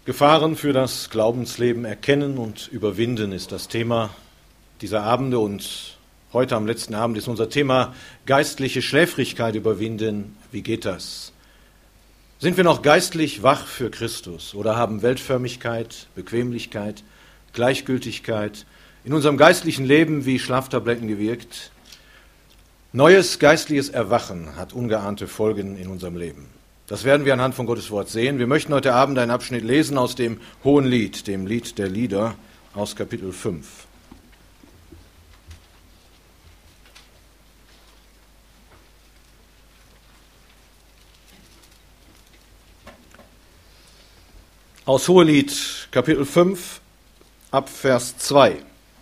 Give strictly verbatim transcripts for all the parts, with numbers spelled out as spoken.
Gefahren für das Glaubensleben erkennen und überwinden ist das Thema dieser Abende, und heute am letzten Abend ist unser Thema geistliche Schläfrigkeit überwinden. Wie geht das? Sind wir noch geistlich wach für Christus oder haben Weltförmigkeit, Bequemlichkeit, Gleichgültigkeit in unserem geistlichen Leben wie Schlaftabletten gewirkt? Neues geistliches Erwachen hat ungeahnte Folgen in unserem Leben. Das werden wir anhand von Gottes Wort sehen. Wir möchten heute Abend einen Abschnitt lesen aus dem Hohenlied, dem Lied der Lieder, aus Kapitel fünf. Aus Hohelied, Kapitel fünf, ab Vers zwei.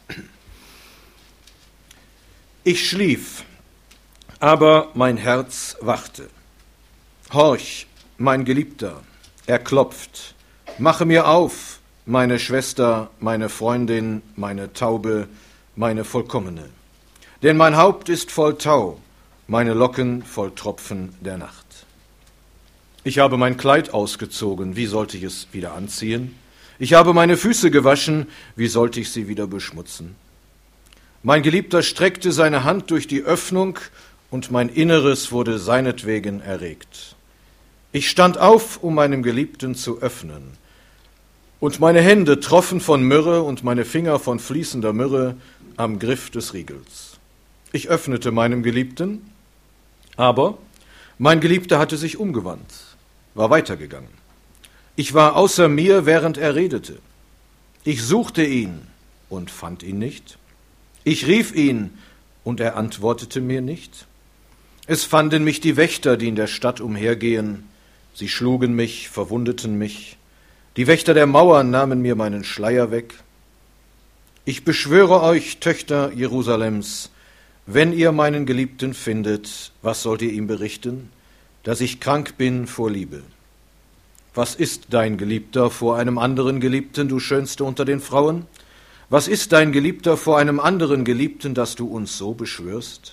Ich schlief, aber mein Herz wachte. Horch, mein Geliebter, er klopft. Mache mir auf, meine Schwester, meine Freundin, meine Taube, meine Vollkommene. Denn mein Haupt ist voll Tau, meine Locken voll Tropfen der Nacht. Ich habe mein Kleid ausgezogen, wie sollte ich es wieder anziehen? Ich habe meine Füße gewaschen, wie sollte ich sie wieder beschmutzen? Mein Geliebter streckte seine Hand durch die Öffnung, und mein Inneres wurde seinetwegen erregt. Ich stand auf, um meinem Geliebten zu öffnen, und meine Hände troffen von Myrrhe und meine Finger von fließender Myrrhe am Griff des Riegels. Ich öffnete meinem Geliebten, aber mein Geliebter hatte sich umgewandt, war weitergegangen. Ich war außer mir, während er redete. Ich suchte ihn und fand ihn nicht. Ich rief ihn, und er antwortete mir nicht. Es fanden mich die Wächter, die in der Stadt umhergehen. Sie schlugen mich, verwundeten mich. Die Wächter der Mauern nahmen mir meinen Schleier weg. Ich beschwöre euch, Töchter Jerusalems, wenn ihr meinen Geliebten findet, was sollt ihr ihm berichten? Dass ich krank bin vor Liebe. Was ist dein Geliebter vor einem anderen Geliebten, du Schönste unter den Frauen? Was ist dein Geliebter vor einem anderen Geliebten, dass du uns so beschwörst?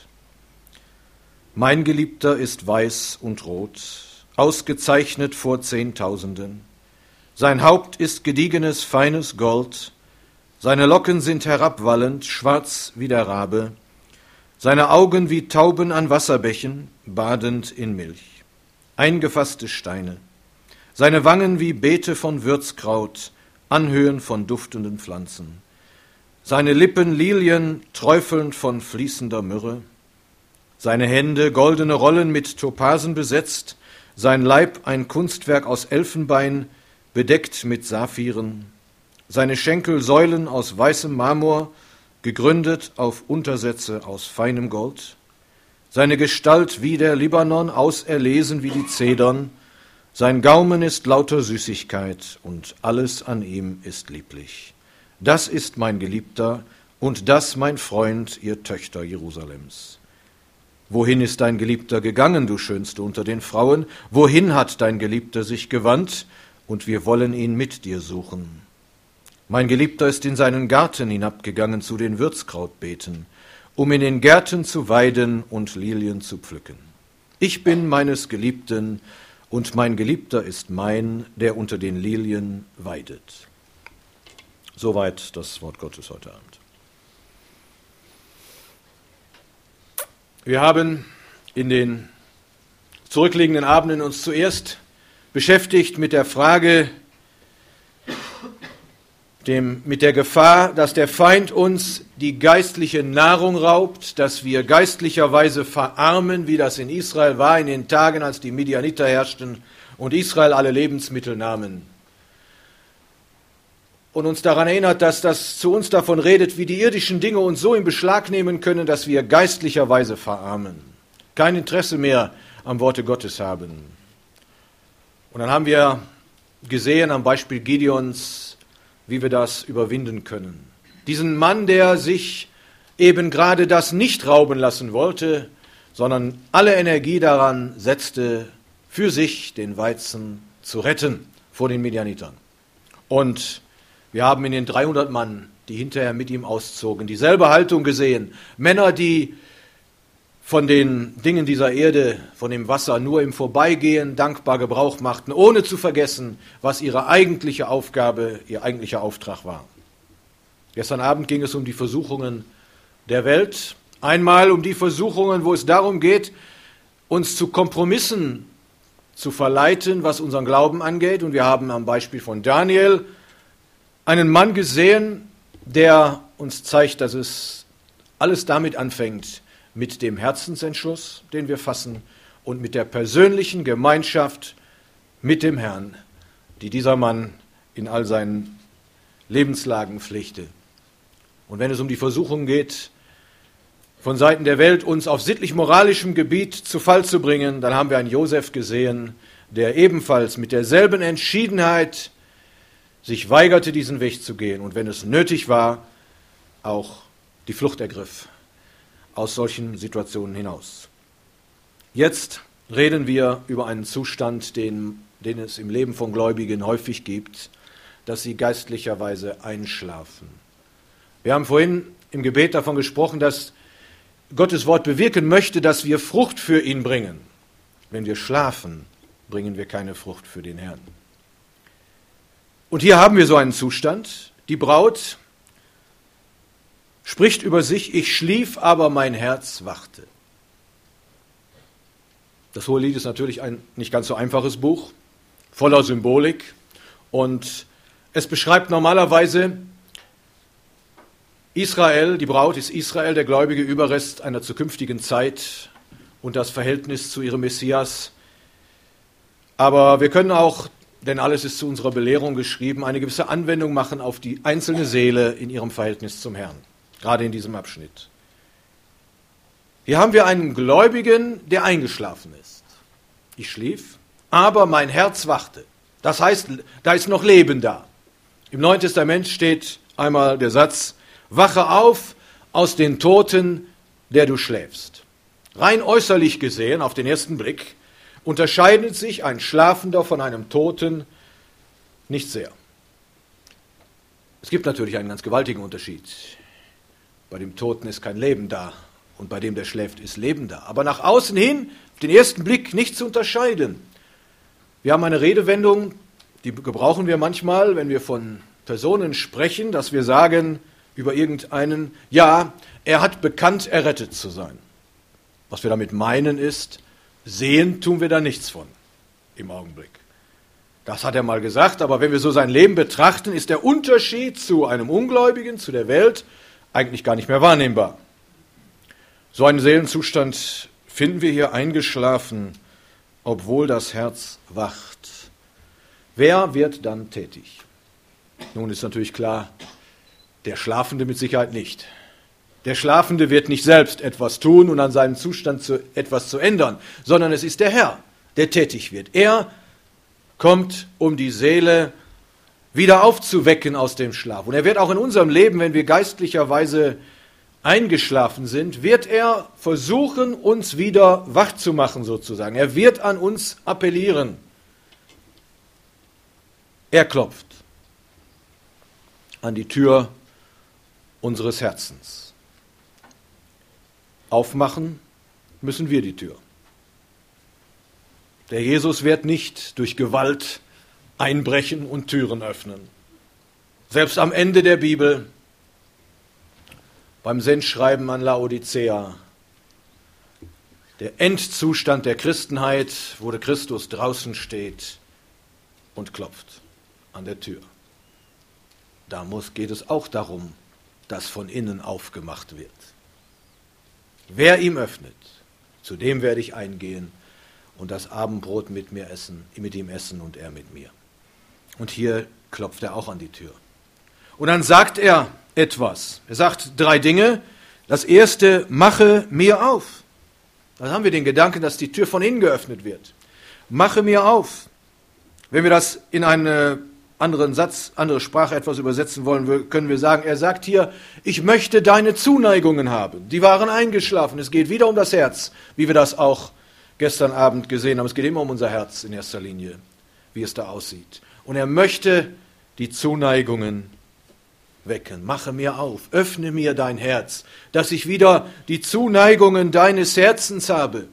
Mein Geliebter ist weiß und rot, ausgezeichnet vor Zehntausenden. Sein Haupt ist gediegenes, feines Gold, seine Locken sind herabwallend, schwarz wie der Rabe, seine Augen wie Tauben an Wasserbächen, badend in Milch, eingefasste Steine, seine Wangen wie Beete von Würzkraut, Anhöhen von duftenden Pflanzen, seine Lippen Lilien, träufelnd von fließender Myrrhe, seine Hände goldene Rollen mit Topasen besetzt, sein Leib ein Kunstwerk aus Elfenbein, bedeckt mit Saphiren, seine Schenkel Säulen aus weißem Marmor, gegründet auf Untersätze aus feinem Gold, seine Gestalt wie der Libanon, auserlesen wie die Zedern, sein Gaumen ist lauter Süßigkeit und alles an ihm ist lieblich. Das ist mein Geliebter und das mein Freund, ihr Töchter Jerusalems. Wohin ist dein Geliebter gegangen, du Schönste unter den Frauen? Wohin hat dein Geliebter sich gewandt? Und wir wollen ihn mit dir suchen. Mein Geliebter ist in seinen Garten hinabgegangen zu den Würzkrautbeeten, um in den Gärten zu weiden und Lilien zu pflücken. Ich bin meines Geliebten, und mein Geliebter ist mein, der unter den Lilien weidet. Soweit das Wort Gottes heute Abend. Wir haben in den zurückliegenden Abenden uns zuerst beschäftigt mit der Frage, dem, mit der Gefahr, dass der Feind uns die geistliche Nahrung raubt, dass wir geistlicherweise verarmen, wie das in Israel war in den Tagen, als die Midianiter herrschten und Israel alle Lebensmittel nahmen. Und uns daran erinnert, dass das zu uns davon redet, wie die irdischen Dinge uns so in Beschlag nehmen können, dass wir geistlicherweise verarmen, kein Interesse mehr am Worte Gottes haben. Und dann haben wir gesehen am Beispiel Gideons, wie wir das überwinden können. Diesen Mann, der sich eben gerade das nicht rauben lassen wollte, sondern alle Energie daran setzte, für sich den Weizen zu retten vor den Midianitern. Und wir haben in den dreihundert Mann, die hinterher mit ihm auszogen, dieselbe Haltung gesehen. Männer, die von den Dingen dieser Erde, von dem Wasser nur im Vorbeigehen dankbar Gebrauch machten, ohne zu vergessen, was ihre eigentliche Aufgabe, ihr eigentlicher Auftrag war. Gestern Abend ging es um die Versuchungen der Welt, einmal um die Versuchungen, wo es darum geht, uns zu Kompromissen zu verleiten, was unseren Glauben angeht. Und wir haben am Beispiel von Daniel einen Mann gesehen, der uns zeigt, dass es alles damit anfängt, mit dem Herzensentschluss, den wir fassen, und mit der persönlichen Gemeinschaft mit dem Herrn, die dieser Mann in all seinen Lebenslagen pflegte. Und wenn es um die Versuchung geht, von Seiten der Welt uns auf sittlich-moralischem Gebiet zu Fall zu bringen, dann haben wir einen Josef gesehen, der ebenfalls mit derselben Entschiedenheit sich weigerte, diesen Weg zu gehen und wenn es nötig war, auch die Flucht ergriff aus solchen Situationen hinaus. Jetzt reden wir über einen Zustand, den, den es im Leben von Gläubigen häufig gibt, dass sie geistlicherweise einschlafen. Wir haben vorhin im Gebet davon gesprochen, dass Gottes Wort bewirken möchte, dass wir Frucht für ihn bringen. Wenn wir schlafen, bringen wir keine Frucht für den Herrn. Und hier haben wir so einen Zustand. Die Braut spricht über sich, ich schlief, aber mein Herz wachte. Das Hohelied ist natürlich ein nicht ganz so einfaches Buch, voller Symbolik. Und es beschreibt normalerweise Israel, die Braut ist Israel, der gläubige Überrest einer zukünftigen Zeit und das Verhältnis zu ihrem Messias. Aber wir können auch, denn alles ist zu unserer Belehrung geschrieben, eine gewisse Anwendung machen auf die einzelne Seele in ihrem Verhältnis zum Herrn, gerade in diesem Abschnitt. Hier haben wir einen Gläubigen, der eingeschlafen ist. Ich schlief, aber mein Herz wachte. Das heißt, da ist noch Leben da. Im Neuen Testament steht einmal der Satz, wache auf aus den Toten, der du schläfst. Rein äußerlich gesehen, auf den ersten Blick, unterscheidet sich ein Schlafender von einem Toten nicht sehr. Es gibt natürlich einen ganz gewaltigen Unterschied. Bei dem Toten ist kein Leben da und bei dem, der schläft, ist Leben da. Aber nach außen hin, auf den ersten Blick, nicht zu unterscheiden. Wir haben eine Redewendung, die gebrauchen wir manchmal, wenn wir von Personen sprechen, dass wir sagen über irgendeinen, ja, er hat bekannt, errettet zu sein. Was wir damit meinen ist, sehen tun wir da nichts von im Augenblick. Das hat er mal gesagt, aber wenn wir so sein Leben betrachten, ist der Unterschied zu einem Ungläubigen, zu der Welt, eigentlich gar nicht mehr wahrnehmbar. So einen Seelenzustand finden wir hier eingeschlafen, obwohl das Herz wacht. Wer wird dann tätig? Nun ist natürlich klar, der Schlafende mit Sicherheit nicht. Der Schlafende wird nicht selbst etwas tun und an seinem Zustand zu, etwas zu ändern, sondern es ist der Herr, der tätig wird. Er kommt, um die Seele wieder aufzuwecken aus dem Schlaf. Und er wird auch in unserem Leben, wenn wir geistlicherweise eingeschlafen sind, wird er versuchen, uns wieder wach zu machen sozusagen. Er wird an uns appellieren. Er klopft an die Tür unseres Herzens. Aufmachen müssen wir die Tür. Der Jesus wird nicht durch Gewalt einbrechen und Türen öffnen. Selbst am Ende der Bibel, beim Sendschreiben an Laodicea, der Endzustand der Christenheit, wo der Christus draußen steht und klopft an der Tür. Da muss, geht es auch darum, dass von innen aufgemacht wird. Wer ihm öffnet, zu dem werde ich eingehen und das Abendbrot mit mir essen, mit ihm essen und er mit mir. Und hier klopft er auch an die Tür. Und dann sagt er etwas. Er sagt drei Dinge. Das erste, mache mir auf. Dann haben wir den Gedanken, dass die Tür von innen geöffnet wird. Mache mir auf. Wenn wir das in einen anderen Satz, andere Sprache etwas übersetzen wollen, können wir sagen, er sagt hier, ich möchte deine Zuneigungen haben. Die waren eingeschlafen. Es geht wieder um das Herz, wie wir das auch gestern Abend gesehen haben. Es geht immer um unser Herz in erster Linie, wie es da aussieht. Und er möchte die Zuneigungen wecken. Mache mir auf, öffne mir dein Herz, dass ich wieder die Zuneigungen deines Herzens habe.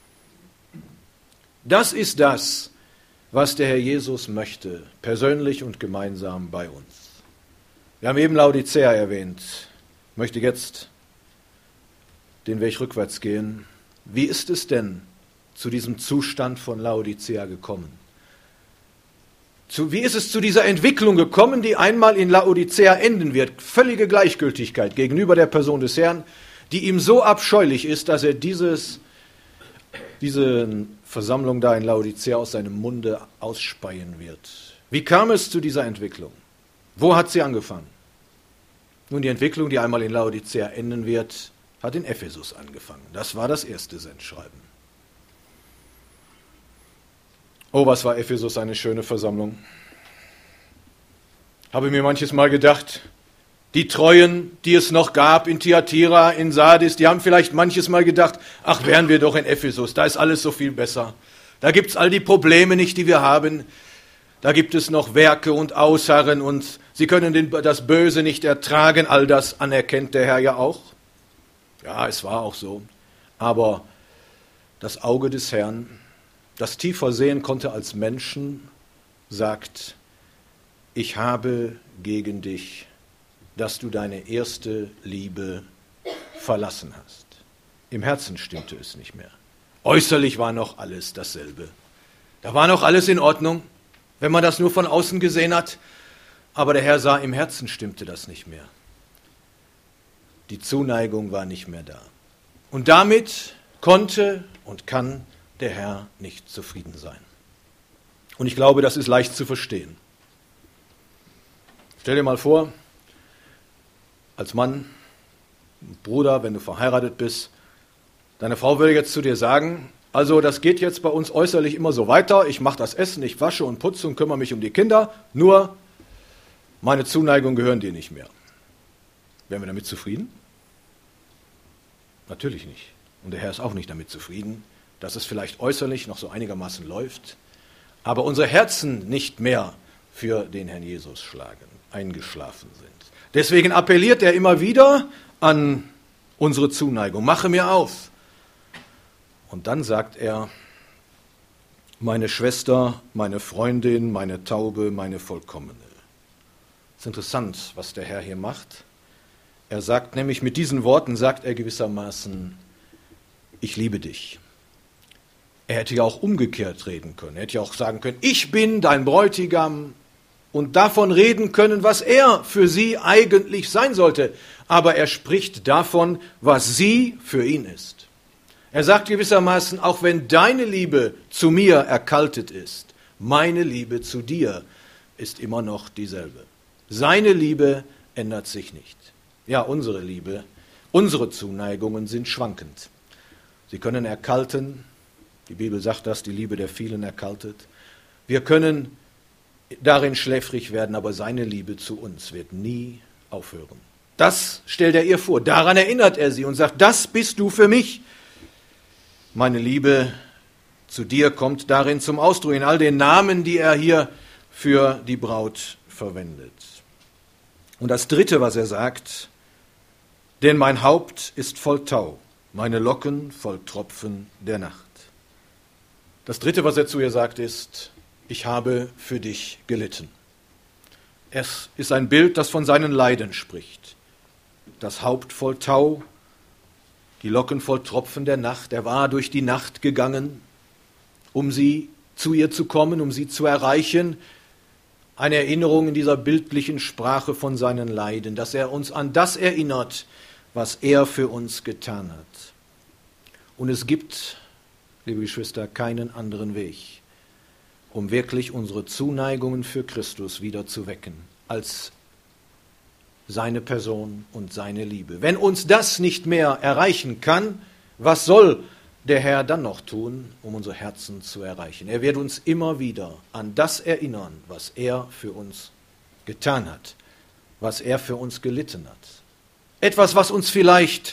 Das ist das, was der Herr Jesus möchte, persönlich und gemeinsam bei uns. Wir haben eben Laodicea erwähnt. Ich möchte jetzt den Weg rückwärts gehen. Wie ist es denn zu diesem Zustand von Laodicea gekommen? Zu, wie ist es zu dieser Entwicklung gekommen, die einmal in Laodicea enden wird? Völlige Gleichgültigkeit gegenüber der Person des Herrn, die ihm so abscheulich ist, dass er dieses, diese Versammlung da in Laodicea aus seinem Munde ausspeien wird. Wie kam es zu dieser Entwicklung? Wo hat sie angefangen? Nun, die Entwicklung, die einmal in Laodicea enden wird, hat in Ephesus angefangen. Das war das erste Sendschreiben. Oh, was war Ephesus eine schöne Versammlung. Habe mir manches Mal gedacht, die Treuen, die es noch gab in Thyatira, in Sardis, die haben vielleicht manches Mal gedacht, ach, wären wir doch in Ephesus, da ist alles so viel besser. Da gibt es all die Probleme nicht, die wir haben. Da gibt es noch Werke und Ausharren und sie können den, das Böse nicht ertragen. All das anerkennt der Herr ja auch. Ja, es war auch so. Aber das Auge des Herrn, das tiefer sehen konnte als Menschen, sagt, ich habe gegen dich, dass du deine erste Liebe verlassen hast. Im Herzen stimmte es nicht mehr. Äußerlich war noch alles dasselbe. Da war noch alles in Ordnung, wenn man das nur von außen gesehen hat. Aber der Herr sah, im Herzen stimmte das nicht mehr. Die Zuneigung war nicht mehr da. Und damit konnte und kann der Herr nicht zufrieden sein. Und ich glaube, das ist leicht zu verstehen. Stell dir mal vor, als Mann, Bruder, wenn du verheiratet bist, deine Frau würde jetzt zu dir sagen, also das geht jetzt bei uns äußerlich immer so weiter, ich mache das Essen, ich wasche und putze und kümmere mich um die Kinder, nur meine Zuneigung gehören dir nicht mehr. Wären wir damit zufrieden? Natürlich nicht. Und der Herr ist auch nicht damit zufrieden, dass es vielleicht äußerlich noch so einigermaßen läuft, aber unsere Herzen nicht mehr für den Herrn Jesus schlagen, eingeschlafen sind. Deswegen appelliert er immer wieder an unsere Zuneigung. Mache mir auf. Und dann sagt er, meine Schwester, meine Freundin, meine Taube, meine Vollkommene. Es ist interessant, was der Herr hier macht. Er sagt nämlich, mit diesen Worten sagt er gewissermaßen, ich liebe dich. Er hätte ja auch umgekehrt reden können. Er hätte ja auch sagen können, ich bin dein Bräutigam und davon reden können, was er für sie eigentlich sein sollte. Aber er spricht davon, was sie für ihn ist. Er sagt gewissermaßen, auch wenn deine Liebe zu mir erkaltet ist, meine Liebe zu dir ist immer noch dieselbe. Seine Liebe ändert sich nicht. Ja, unsere Liebe, unsere Zuneigungen sind schwankend. Sie können erkalten, die Bibel sagt das, die Liebe der vielen erkaltet. Wir können darin schläfrig werden, aber seine Liebe zu uns wird nie aufhören. Das stellt er ihr vor, daran erinnert er sie und sagt, das bist du für mich. Meine Liebe zu dir kommt darin zum Ausdruck, in all den Namen, die er hier für die Braut verwendet. Und das Dritte, was er sagt, denn mein Haupt ist voll Tau, meine Locken voll Tropfen der Nacht. Das Dritte, was er zu ihr sagt, ist, ich habe für dich gelitten. Es ist ein Bild, das von seinen Leiden spricht. Das Haupt voll Tau, die Locken voll Tropfen der Nacht. Er war durch die Nacht gegangen, um sie zu ihr zu kommen, um sie zu erreichen. Eine Erinnerung in dieser bildlichen Sprache von seinen Leiden, dass er uns an das erinnert, was er für uns getan hat. Und es gibt, liebe Geschwister, keinen anderen Weg, um wirklich unsere Zuneigungen für Christus wieder zu wecken, als seine Person und seine Liebe. Wenn uns das nicht mehr erreichen kann, was soll der Herr dann noch tun, um unsere Herzen zu erreichen? Er wird uns immer wieder an das erinnern, was er für uns getan hat, was er für uns gelitten hat. Etwas, was uns vielleicht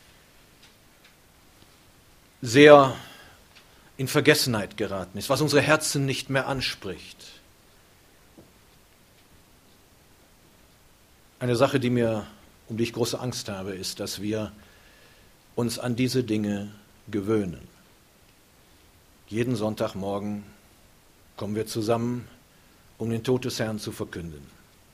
sehr in Vergessenheit geraten ist, was unsere Herzen nicht mehr anspricht. Eine Sache, die mir, um die ich große Angst habe, ist, dass wir uns an diese Dinge gewöhnen. Jeden Sonntagmorgen kommen wir zusammen, um den Tod des Herrn zu verkünden.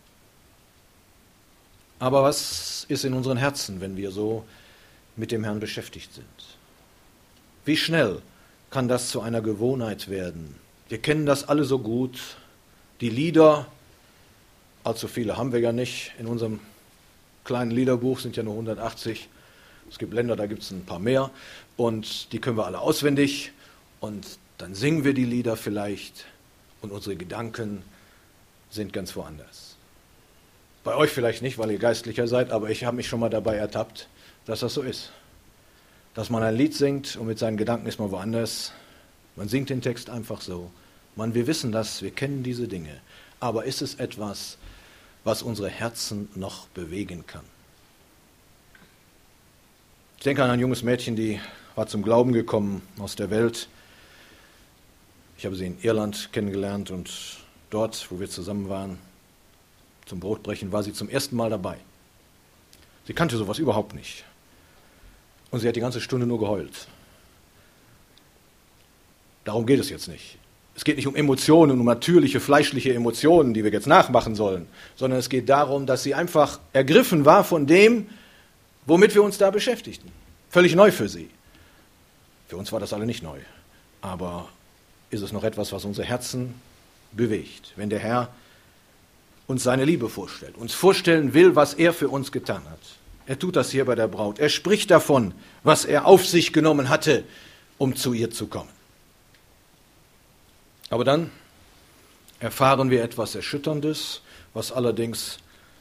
Aber was ist in unseren Herzen, wenn wir so mit dem Herrn beschäftigt sind? Wie schnell kann das zu einer Gewohnheit werden? Wir kennen das alle so gut. Die Lieder, allzu viele haben wir ja nicht. In unserem kleinen Liederbuch sind ja nur hundertachtzig. Es gibt Länder, da gibt es ein paar mehr. Und die können wir alle auswendig. Und dann singen wir die Lieder vielleicht. Und unsere Gedanken sind ganz woanders. Bei euch vielleicht nicht, weil ihr Geistlicher seid, aber ich habe mich schon mal dabei ertappt, dass das so ist. Dass man ein Lied singt und mit seinen Gedanken ist man woanders. Man singt den Text einfach so. Man, wir wissen das, wir kennen diese Dinge. Aber ist es etwas, was unsere Herzen noch bewegen kann? Ich denke an ein junges Mädchen, die war zum Glauben gekommen aus der Welt. Ich habe sie in Irland kennengelernt und dort, wo wir zusammen waren, zum Brotbrechen, war sie zum ersten Mal dabei. Sie kannte sowas überhaupt nicht. Und sie hat die ganze Stunde nur geheult. Darum geht es jetzt nicht. Es geht nicht um Emotionen, um natürliche, fleischliche Emotionen, die wir jetzt nachmachen sollen, sondern es geht darum, dass sie einfach ergriffen war von dem, womit wir uns da beschäftigten. Völlig neu für sie. Für uns war das alle nicht neu. Aber ist es noch etwas, was unsere Herzen bewegt, wenn der Herr uns seine Liebe vorstellt, uns vorstellen will, was er für uns getan hat. Er tut das hier bei der Braut. Er spricht davon, was er auf sich genommen hatte, um zu ihr zu kommen. Aber dann erfahren wir etwas Erschütterndes, was allerdings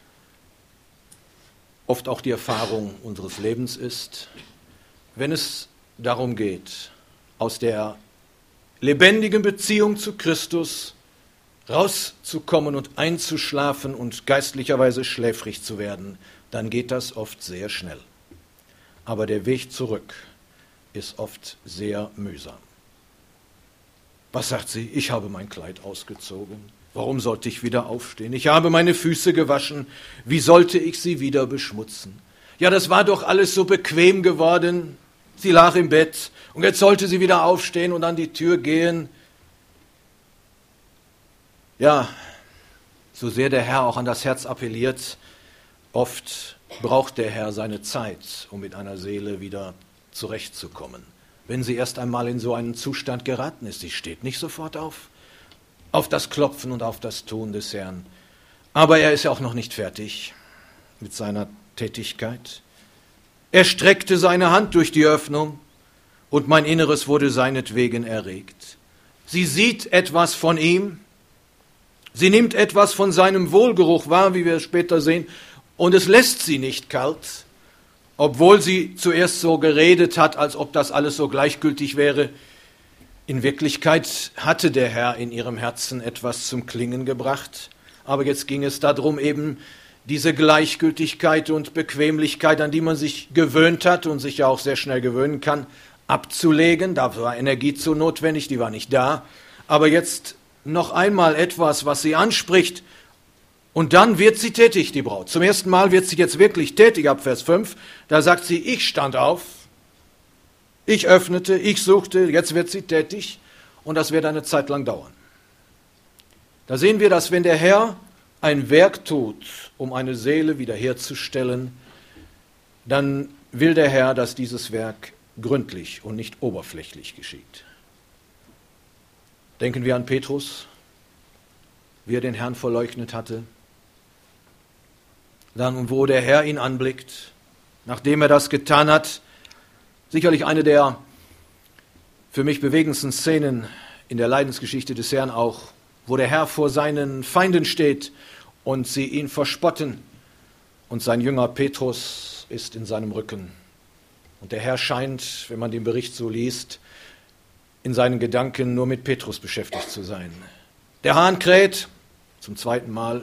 oft auch die Erfahrung unseres Lebens ist, wenn es darum geht, aus der lebendigen Beziehung zu Christus rauszukommen und einzuschlafen und geistlicherweise schläfrig zu werden, dann geht das oft sehr schnell. Aber der Weg zurück ist oft sehr mühsam. Was sagt sie? Ich habe mein Kleid ausgezogen. Warum sollte ich wieder aufstehen? Ich habe meine Füße gewaschen. Wie sollte ich sie wieder beschmutzen? Ja, das war doch alles so bequem geworden. Sie lag im Bett und jetzt sollte sie wieder aufstehen und an die Tür gehen. Ja, so sehr der Herr auch an das Herz appelliert, oft braucht der Herr seine Zeit, um mit einer Seele wieder zurechtzukommen. Wenn sie erst einmal in so einen Zustand geraten ist, sie steht nicht sofort auf, auf das Klopfen und auf das Tun des Herrn. Aber er ist ja auch noch nicht fertig mit seiner Tätigkeit. Er streckte seine Hand durch die Öffnung und mein Inneres wurde seinetwegen erregt. Sie sieht etwas von ihm, sie nimmt etwas von seinem Wohlgeruch wahr, wie wir es später sehen, und es lässt sie nicht kalt, obwohl sie zuerst so geredet hat, als ob das alles so gleichgültig wäre. In Wirklichkeit hatte der Herr in ihrem Herzen etwas zum Klingen gebracht, aber jetzt ging es darum, eben diese Gleichgültigkeit und Bequemlichkeit, an die man sich gewöhnt hat und sich ja auch sehr schnell gewöhnen kann, abzulegen. Da war Energie zu notwendig, die war nicht da. Aber jetzt noch einmal etwas, was sie anspricht, und dann wird sie tätig, die Braut. Zum ersten Mal wird sie jetzt wirklich tätig, ab Vers fünf. Da sagt sie, ich stand auf, ich öffnete, ich suchte, jetzt wird sie tätig und das wird eine Zeit lang dauern. Da sehen wir, dass wenn der Herr ein Werk tut, um eine Seele wiederherzustellen, dann will der Herr, dass dieses Werk gründlich und nicht oberflächlich geschieht. Denken wir an Petrus, wie er den Herrn verleugnet hatte. Dann, wo der Herr ihn anblickt, nachdem er das getan hat, sicherlich eine der für mich bewegendsten Szenen in der Leidensgeschichte des Herrn auch, wo der Herr vor seinen Feinden steht und sie ihn verspotten und sein Jünger Petrus ist in seinem Rücken. Und der Herr scheint, wenn man den Bericht so liest, in seinen Gedanken nur mit Petrus beschäftigt zu sein. Der Hahn kräht zum zweiten Mal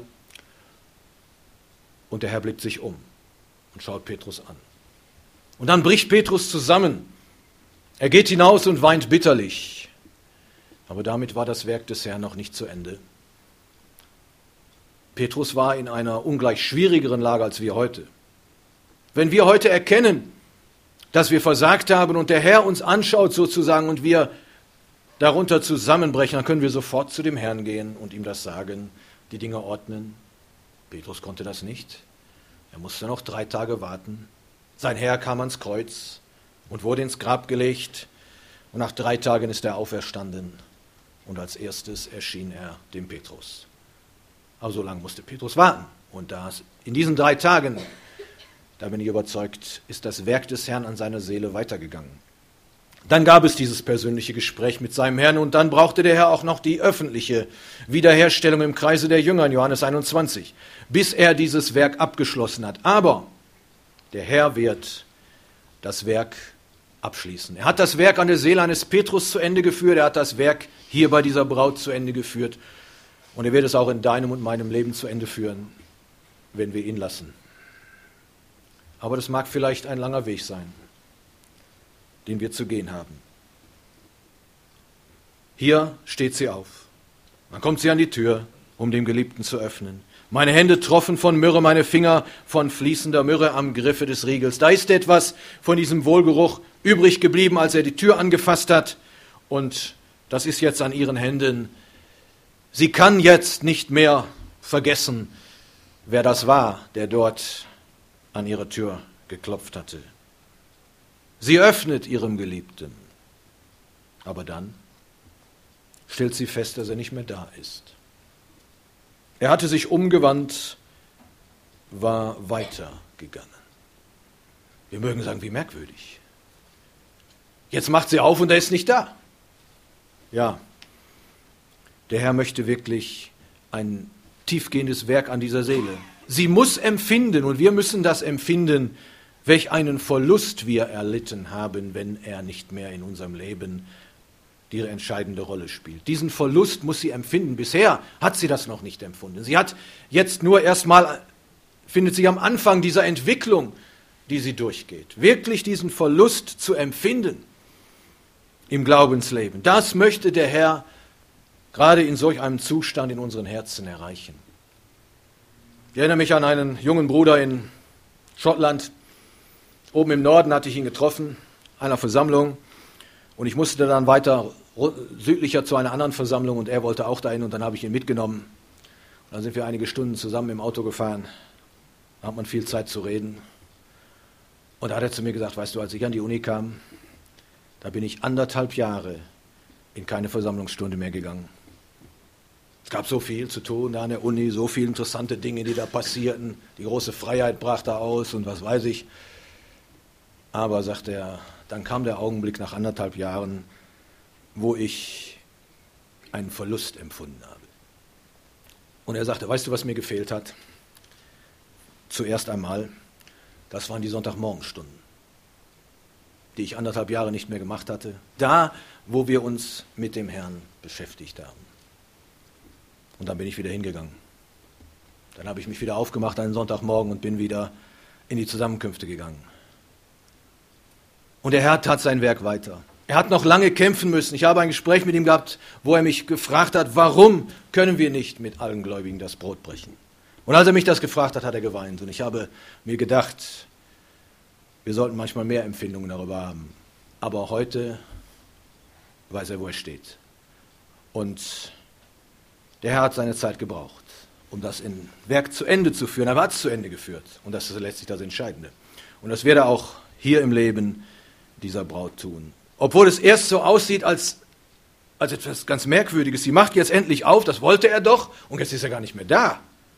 und der Herr blickt sich um und schaut Petrus an. Und dann bricht Petrus zusammen. Er geht hinaus und weint bitterlich. Aber damit war das Werk des Herrn noch nicht zu Ende. Petrus war in einer ungleich schwierigeren Lage als wir heute. Wenn wir heute erkennen, dass wir versagt haben und der Herr uns anschaut sozusagen und wir darunter zusammenbrechen, dann können wir sofort zu dem Herrn gehen und ihm das sagen, die Dinge ordnen. Petrus konnte das nicht. Er musste noch drei Tage warten. Sein Herr kam ans Kreuz und wurde ins Grab gelegt. Und nach drei Tagen ist er auferstanden. Und als erstes erschien er dem Petrus. Aber so lange musste Petrus warten. Und das, in diesen drei Tagen, da bin ich überzeugt, ist das Werk des Herrn an seiner Seele weitergegangen. Dann gab es dieses persönliche Gespräch mit seinem Herrn und dann brauchte der Herr auch noch die öffentliche Wiederherstellung im Kreise der Jünger in Johannes einundzwanzig, bis er dieses Werk abgeschlossen hat. Aber der Herr wird das Werk abschließen. Er hat das Werk an der Seele eines Petrus zu Ende geführt, er hat das Werk hier bei dieser Braut zu Ende geführt und er wird es auch in deinem und meinem Leben zu Ende führen, wenn wir ihn lassen. Aber das mag vielleicht ein langer Weg sein, den wir zu gehen haben. Hier steht sie auf. Dann kommt sie an die Tür, um dem Geliebten zu öffnen. Meine Hände troffen von Myrrhe, meine Finger von fließender Myrrhe am Griffe des Riegels. Da ist etwas von diesem Wohlgeruch übrig geblieben, als er die Tür angefasst hat. Und das ist jetzt an ihren Händen. Sie kann jetzt nicht mehr vergessen, wer das war, der dort an ihre Tür geklopft hatte. Sie öffnet ihrem Geliebten. Aber dann stellt sie fest, dass er nicht mehr da ist. Er hatte sich umgewandt, war weitergegangen. Wir mögen sagen, wie merkwürdig. Jetzt macht sie auf und er ist nicht da. Ja, der Herr möchte wirklich ein tiefgehendes Werk an dieser Seele. Sie muss empfinden und wir müssen das empfinden, welch einen Verlust wir erlitten haben, wenn er nicht mehr in unserem Leben die entscheidende Rolle spielt. Diesen Verlust muss sie empfinden. Bisher hat sie das noch nicht empfunden. Sie hat jetzt nur erstmal, findet sich am Anfang dieser Entwicklung, die sie durchgeht. Wirklich diesen Verlust zu empfinden im Glaubensleben. Das möchte der Herr gerade in solch einem Zustand in unseren Herzen erreichen. Ich erinnere mich an einen jungen Bruder in Schottland. Oben im Norden hatte ich ihn getroffen, einer Versammlung. Und ich musste dann weiter südlicher zu einer anderen Versammlung und er wollte auch dahin und dann habe ich ihn mitgenommen. Und dann sind wir einige Stunden zusammen im Auto gefahren. Da hat man viel Zeit zu reden. Und da hat er zu mir gesagt, weißt du, als ich an die Uni kam, da bin ich anderthalb Jahre in keine Versammlungsstunde mehr gegangen. Es gab so viel zu tun da an der Uni, so viele interessante Dinge, die da passierten. Die große Freiheit brach da aus und was weiß ich. Aber, sagt er, dann kam der Augenblick nach anderthalb Jahren, wo ich einen Verlust empfunden habe. Und er sagte, weißt du, was mir gefehlt hat? Zuerst einmal, das waren die Sonntagmorgenstunden, die ich anderthalb Jahre nicht mehr gemacht hatte. Da, wo wir uns mit dem Herrn beschäftigt haben. Und dann bin ich wieder hingegangen. Dann habe ich mich wieder aufgemacht einen Sonntagmorgen und bin wieder in die Zusammenkünfte gegangen. Und der Herr tat sein Werk weiter. Er hat noch lange kämpfen müssen. Ich habe ein Gespräch mit ihm gehabt, wo er mich gefragt hat, warum können wir nicht mit allen Gläubigen das Brot brechen? Und als er mich das gefragt hat, hat er geweint. Und ich habe mir gedacht, wir sollten manchmal mehr Empfindungen darüber haben. Aber heute weiß er, wo er steht. Und der Herr hat seine Zeit gebraucht, um das in Werk zu Ende zu führen. Er hat es zu Ende geführt. Und das ist letztlich das Entscheidende. Und das wird er auch hier im Leben dieser Braut tun. Obwohl es erst so aussieht, als, als etwas ganz Merkwürdiges. Sie macht jetzt endlich auf, das wollte er doch, und jetzt ist er gar nicht mehr da.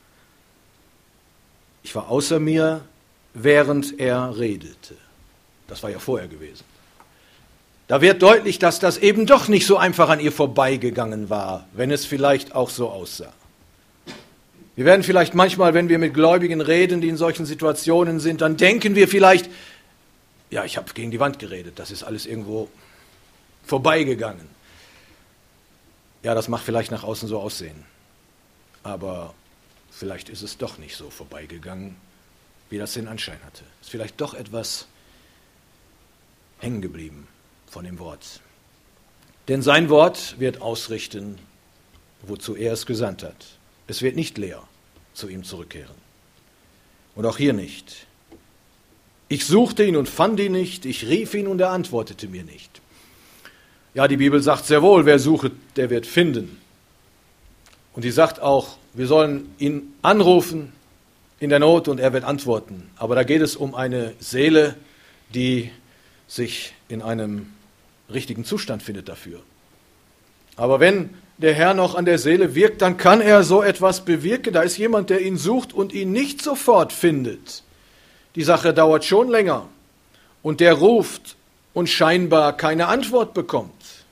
Ich war außer mir, während er redete. Das war ja vorher gewesen. Da wird deutlich, dass das eben doch nicht so einfach an ihr vorbeigegangen war, wenn es vielleicht auch so aussah. Wir werden vielleicht manchmal, wenn wir mit Gläubigen reden, die in solchen Situationen sind, dann denken wir vielleicht, ja, ich habe gegen die Wand geredet, das ist alles irgendwo vorbeigegangen. Ja, das mag vielleicht nach außen so aussehen, aber vielleicht ist es doch nicht so vorbeigegangen, wie das den Anschein hatte. Ist vielleicht doch etwas hängen geblieben von dem Wort. Denn sein Wort wird ausrichten, wozu er es gesandt hat. Es wird nicht leer zu ihm zurückkehren. Und auch hier nicht. Ich suchte ihn und fand ihn nicht, ich rief ihn und er antwortete mir nicht. Ja, die Bibel sagt sehr wohl, wer sucht, der wird finden. Und sie sagt auch, wir sollen ihn anrufen in der Not und er wird antworten. Aber da geht es um eine Seele, die sich in einem richtigen Zustand findet dafür. Aber wenn der Herr noch an der Seele wirkt, dann kann er so etwas bewirken. Da ist jemand, der ihn sucht und ihn nicht sofort findet. Die Sache dauert schon länger. Und der ruft und scheinbar keine Antwort bekommt.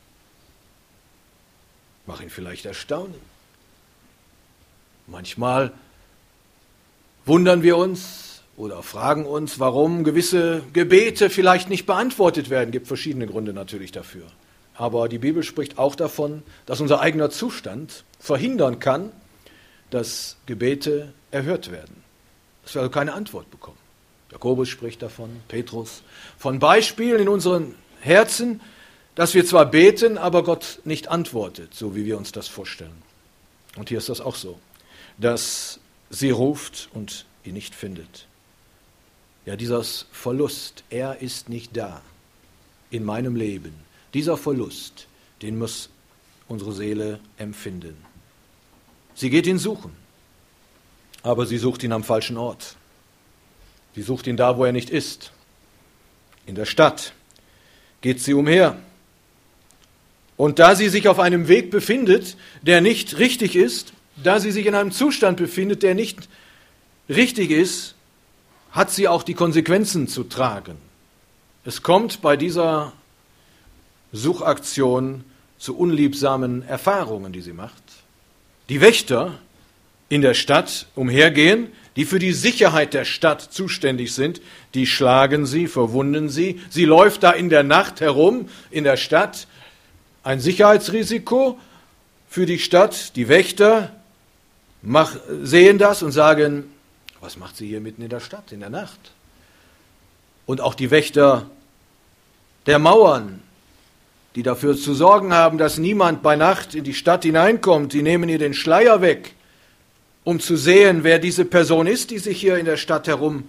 Mach ihn vielleicht erstaunen. Manchmal wundern wir uns oder fragen uns, warum gewisse Gebete vielleicht nicht beantwortet werden. Es gibt verschiedene Gründe natürlich dafür. Aber die Bibel spricht auch davon, dass unser eigener Zustand verhindern kann, dass Gebete erhört werden. Dass wir also keine Antwort bekommen. Jakobus spricht davon, Petrus, von Beispielen in unseren Herzen, dass wir zwar beten, aber Gott nicht antwortet, so wie wir uns das vorstellen. Und hier ist das auch so, dass sie ruft und ihn nicht findet. Ja, dieser Verlust, er ist nicht da in meinem Leben. Dieser Verlust, den muss unsere Seele empfinden. Sie geht ihn suchen, aber sie sucht ihn am falschen Ort. Sie sucht ihn da, wo er nicht ist. In der Stadt geht sie umher. Und da sie sich auf einem Weg befindet, der nicht richtig ist, da sie sich in einem Zustand befindet, der nicht richtig ist, hat sie auch die Konsequenzen zu tragen. Es kommt bei dieser Suchaktion zu unliebsamen Erfahrungen, die sie macht. Die Wächter in der Stadt umhergehen, die für die Sicherheit der Stadt zuständig sind, die schlagen sie, verwunden sie. Sie läuft da in der Nacht herum in der Stadt. Ein Sicherheitsrisiko für die Stadt. Die Wächter mach, sehen das und sagen, was macht sie hier mitten in der Stadt, in der Nacht? Und auch die Wächter der Mauern, die dafür zu sorgen haben, dass niemand bei Nacht in die Stadt hineinkommt, die nehmen ihr den Schleier weg, um zu sehen, wer diese Person ist, die sich hier in der Stadt herumläuft.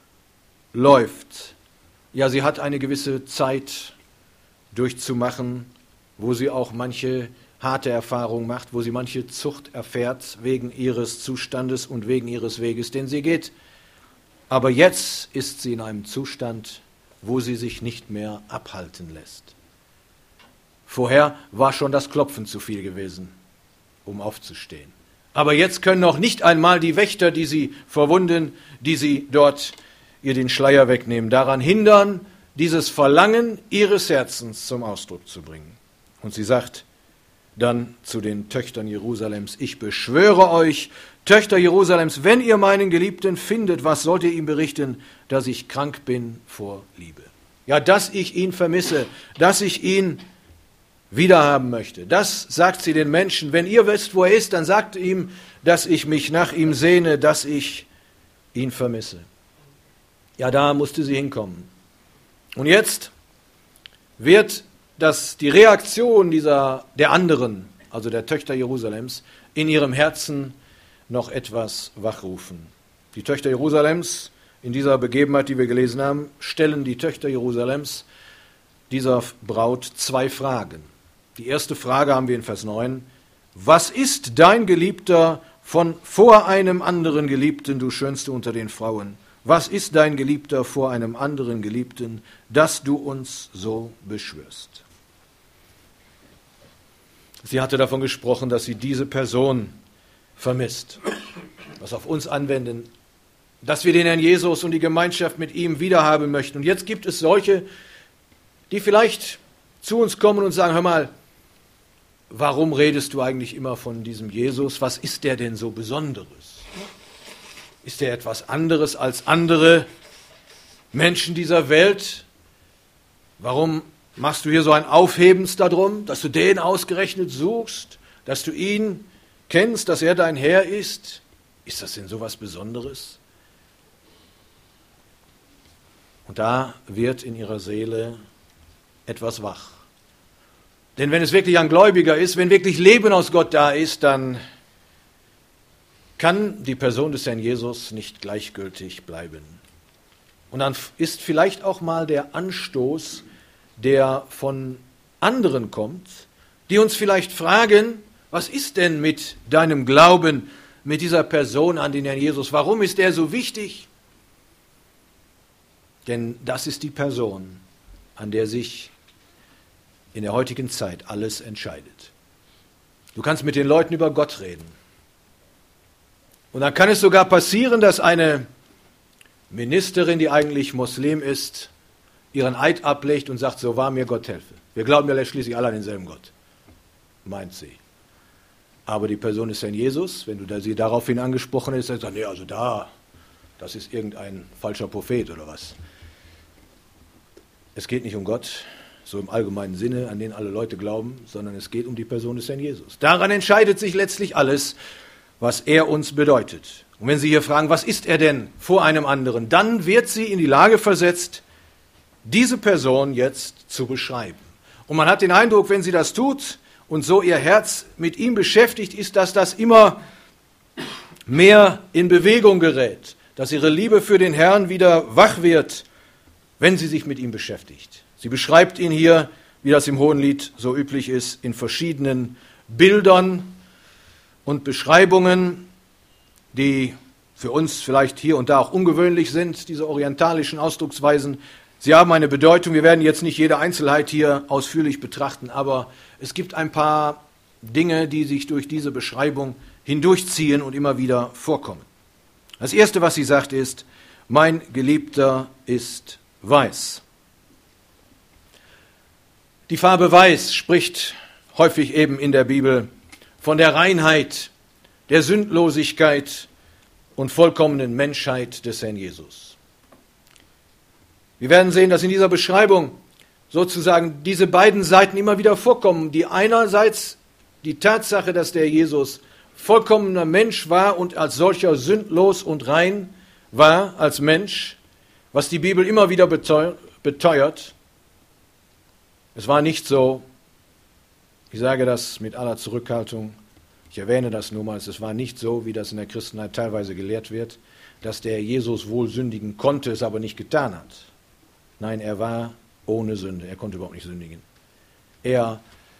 Ja, sie hat eine gewisse Zeit durchzumachen, wo sie auch manche harte Erfahrung macht, wo sie manche Zucht erfährt wegen ihres Zustandes und wegen ihres Weges, den sie geht. Aber jetzt ist sie in einem Zustand, wo sie sich nicht mehr abhalten lässt. Vorher war schon das Klopfen zu viel gewesen, um aufzustehen. Aber jetzt können noch nicht einmal die Wächter, die sie verwunden, die sie dort ihr den Schleier wegnehmen, daran hindern, dieses Verlangen ihres Herzens zum Ausdruck zu bringen. Und sie sagt dann zu den Töchtern Jerusalems, ich beschwöre euch, Töchter Jerusalems, wenn ihr meinen Geliebten findet, was sollt ihr ihm berichten, dass ich krank bin vor Liebe? Ja, dass ich ihn vermisse, dass ich ihn wiederhaben möchte. Das sagt sie den Menschen. Wenn ihr wisst, wo er ist, dann sagt ihm, dass ich mich nach ihm sehne, dass ich ihn vermisse. Ja, da musste sie hinkommen. Und jetzt wird das, die Reaktion dieser, der anderen, also der Töchter Jerusalems, in ihrem Herzen noch etwas wachrufen. Die Töchter Jerusalems, in dieser Begebenheit, die wir gelesen haben, stellen die Töchter Jerusalems dieser Braut zwei Fragen. Die erste Frage haben wir in Vers neun. Was ist dein Geliebter von vor einem anderen Geliebten, du Schönste unter den Frauen? Was ist dein Geliebter vor einem anderen Geliebten, dass du uns so beschwörst? Sie hatte davon gesprochen, dass sie diese Person vermisst. Was auf uns anwenden, dass wir den Herrn Jesus und die Gemeinschaft mit ihm wiederhaben möchten. Und jetzt gibt es solche, die vielleicht zu uns kommen und sagen, hör mal, warum redest du eigentlich immer von diesem Jesus? Was ist der denn so Besonderes? Ist er etwas anderes als andere Menschen dieser Welt? Warum machst du hier so ein Aufhebens darum, dass du den ausgerechnet suchst, dass du ihn kennst, dass er dein Herr ist? Ist das denn so was Besonderes? Und da wird in ihrer Seele etwas wach. Denn wenn es wirklich ein Gläubiger ist, wenn wirklich Leben aus Gott da ist, dann kann die Person des Herrn Jesus nicht gleichgültig bleiben. Und dann ist vielleicht auch mal der Anstoß, der von anderen kommt, die uns vielleicht fragen, was ist denn mit deinem Glauben, mit dieser Person an den Herrn Jesus? Warum ist er so wichtig? Denn das ist die Person, an der sich in der heutigen Zeit alles entscheidet. Du kannst mit den Leuten über Gott reden. Und dann kann es sogar passieren, dass eine Ministerin, die eigentlich Muslim ist, ihren Eid ablegt und sagt, so wahr mir Gott helfe. Wir glauben ja schließlich alle an denselben Gott, meint sie. Aber die Person des Herrn Jesus, wenn du da sie daraufhin angesprochen hast, sagt, nee, also da, das ist irgendein falscher Prophet oder was. Es geht nicht um Gott, so im allgemeinen Sinne, an den alle Leute glauben, sondern es geht um die Person des Herrn Jesus. Daran entscheidet sich letztlich alles, was er uns bedeutet. Und wenn Sie hier fragen, was ist er denn vor einem anderen, dann wird sie in die Lage versetzt, diese Person jetzt zu beschreiben. Und man hat den Eindruck, wenn sie das tut und so ihr Herz mit ihm beschäftigt ist, dass das immer mehr in Bewegung gerät, dass ihre Liebe für den Herrn wieder wach wird, wenn sie sich mit ihm beschäftigt. Sie beschreibt ihn hier, wie das im Hohenlied so üblich ist, in verschiedenen Bildern und Beschreibungen, die für uns vielleicht hier und da auch ungewöhnlich sind, diese orientalischen Ausdrucksweisen. Sie haben eine Bedeutung. Wir werden jetzt nicht jede Einzelheit hier ausführlich betrachten, aber es gibt ein paar Dinge, die sich durch diese Beschreibung hindurchziehen und immer wieder vorkommen. Das Erste, was sie sagt, ist, mein Geliebter ist weiß. Die Farbe Weiß spricht häufig eben in der Bibel von der Reinheit, der Sündlosigkeit und vollkommenen Menschheit des Herrn Jesus. Wir werden sehen, dass in dieser Beschreibung sozusagen diese beiden Seiten immer wieder vorkommen. Die einerseits die Tatsache, dass der Jesus vollkommener Mensch war und als solcher sündlos und rein war als Mensch, was die Bibel immer wieder beteuert. Es war nicht so, ich sage das mit aller Zurückhaltung, ich erwähne das nur mal, es war nicht so, wie das in der Christenheit teilweise gelehrt wird, dass der Jesus wohl sündigen konnte, es aber nicht getan hat. Nein, er war ohne Sünde, er konnte überhaupt nicht sündigen. Er,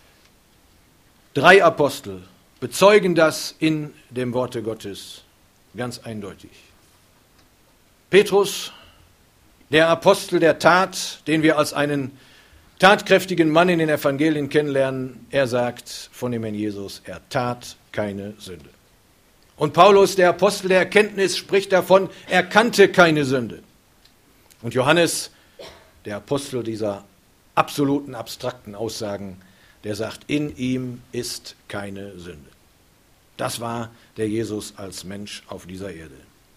drei Apostel bezeugen das in dem Worte Gottes ganz eindeutig. Petrus, der Apostel der Tat, den wir als einen tatkräftigen Mann in den Evangelien kennenlernen, er sagt von dem Herrn Jesus, er tat keine Sünde. Und Paulus, der Apostel der Erkenntnis, spricht davon, er kannte keine Sünde. Und Johannes, der Apostel dieser absoluten, abstrakten Aussagen, der sagt, in ihm ist keine Sünde. Das war der Jesus als Mensch auf dieser Erde.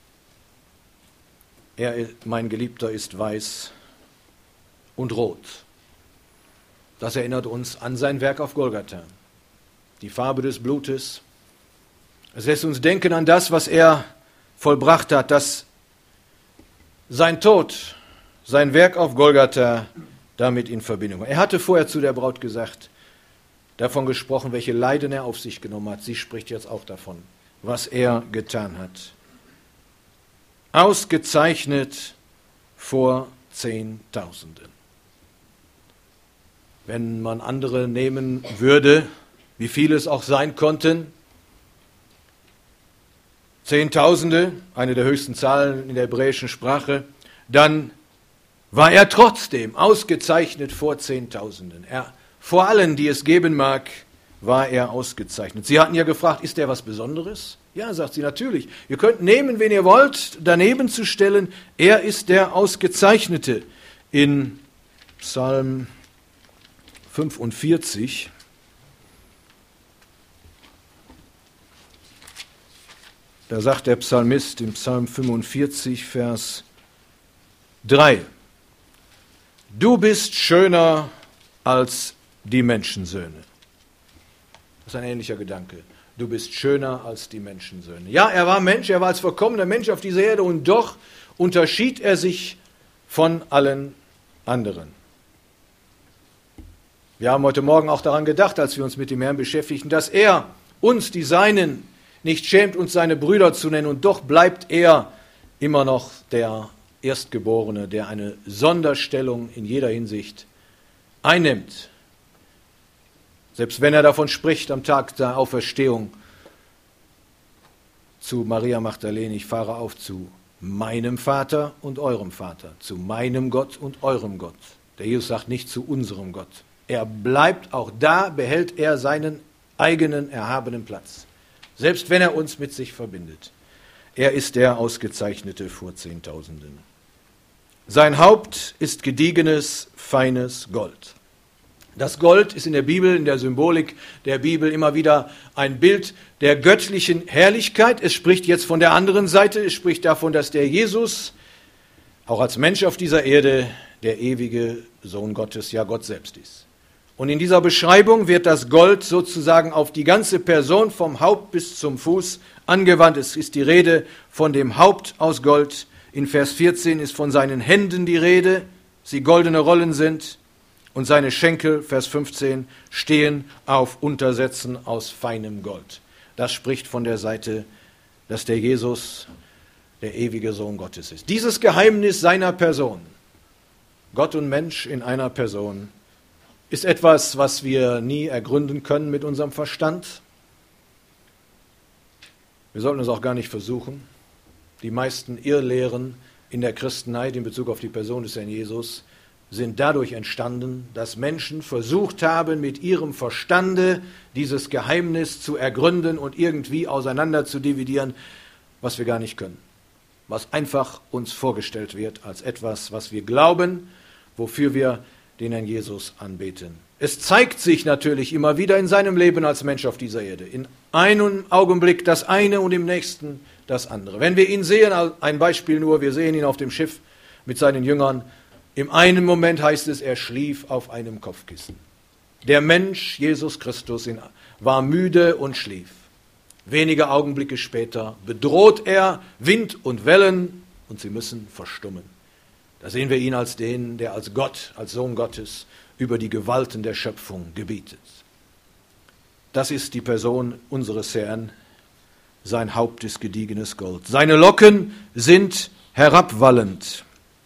Er, mein Geliebter, ist weiß und rot. Das erinnert uns an sein Werk auf Golgatha. Die Farbe des Blutes. Es lässt uns denken an das, was er vollbracht hat, dass sein Tod, sein Werk auf Golgatha damit in Verbindung war. Er hatte vorher zu der Braut gesagt, davon gesprochen, welche Leiden er auf sich genommen hat. Sie spricht jetzt auch davon, was er getan hat. Ausgezeichnet vor Zehntausenden. Wenn man andere nehmen würde, wie viele es auch sein konnten, Zehntausende, eine der höchsten Zahlen in der hebräischen Sprache, dann war er trotzdem ausgezeichnet vor Zehntausenden. Er, vor allen, die es geben mag, war er ausgezeichnet. Sie hatten ja gefragt, ist er was Besonderes? Ja, sagt sie, natürlich. Ihr könnt nehmen, wen ihr wollt, daneben zu stellen. Er ist der Ausgezeichnete. In Psalm fünfundvierzig, da sagt der Psalmist im Psalm fünfundvierzig, Vers drei, du bist schöner als die Menschensöhne. Das ist ein ähnlicher Gedanke. Du bist schöner als die Menschensöhne. Ja, er war Mensch, er war als vollkommener Mensch auf dieser Erde und doch unterschied er sich von allen anderen. Wir haben heute Morgen auch daran gedacht, als wir uns mit dem Herrn beschäftigten, dass er uns, die Seinen, nicht schämt, uns seine Brüder zu nennen, und doch bleibt er immer noch der Erstgeborene, der eine Sonderstellung in jeder Hinsicht einnimmt. Selbst wenn er davon spricht am Tag der Auferstehung zu Maria Magdalene, ich fahre auf zu meinem Vater und eurem Vater, zu meinem Gott und eurem Gott. Der Jesus sagt nicht zu unserem Gott. Er bleibt auch da, behält er seinen eigenen erhabenen Platz, selbst wenn er uns mit sich verbindet. Er ist der Ausgezeichnete vor Zehntausenden. Sein Haupt ist gediegenes, feines Gold. Das Gold ist in der Bibel, in der Symbolik der Bibel immer wieder ein Bild der göttlichen Herrlichkeit. Es spricht jetzt von der anderen Seite, es spricht davon, dass der Jesus, auch als Mensch auf dieser Erde, der ewige Sohn Gottes, ja Gott selbst ist. Und in dieser Beschreibung wird das Gold sozusagen auf die ganze Person vom Haupt bis zum Fuß angewandt. Es ist die Rede von dem Haupt aus Gold. In Vers vierzehn ist von seinen Händen die Rede, sie goldene Rollen sind. Und seine Schenkel, Vers fünfzehn, stehen auf Untersätzen aus feinem Gold. Das spricht von der Seite, dass der Jesus der ewige Sohn Gottes ist. Dieses Geheimnis seiner Person, Gott und Mensch in einer Person, ist etwas, was wir nie ergründen können mit unserem Verstand. Wir sollten es auch gar nicht versuchen. Die meisten Irrlehren in der Christenheit in Bezug auf die Person des Herrn Jesus sind dadurch entstanden, dass Menschen versucht haben, mit ihrem Verstande dieses Geheimnis zu ergründen und irgendwie auseinander zu dividieren, was wir gar nicht können. Was einfach uns vorgestellt wird als etwas, was wir glauben, wofür wir den Herrn Jesus anbeten. Es zeigt sich natürlich immer wieder in seinem Leben als Mensch auf dieser Erde. In einem Augenblick das eine und im nächsten das andere. Wenn wir ihn sehen, ein Beispiel nur, wir sehen ihn auf dem Schiff mit seinen Jüngern. Im einen Moment heißt es, er schlief auf einem Kopfkissen. Der Mensch, Jesus Christus, war müde und schlief. Wenige Augenblicke später bedroht er Wind und Wellen und sie müssen verstummen. Da sehen wir ihn als den, der als Gott, als Sohn Gottes über die Gewalten der Schöpfung gebietet. Das ist die Person unseres Herrn. Sein Haupt ist gediegenes Gold. Seine Locken sind herabwallend.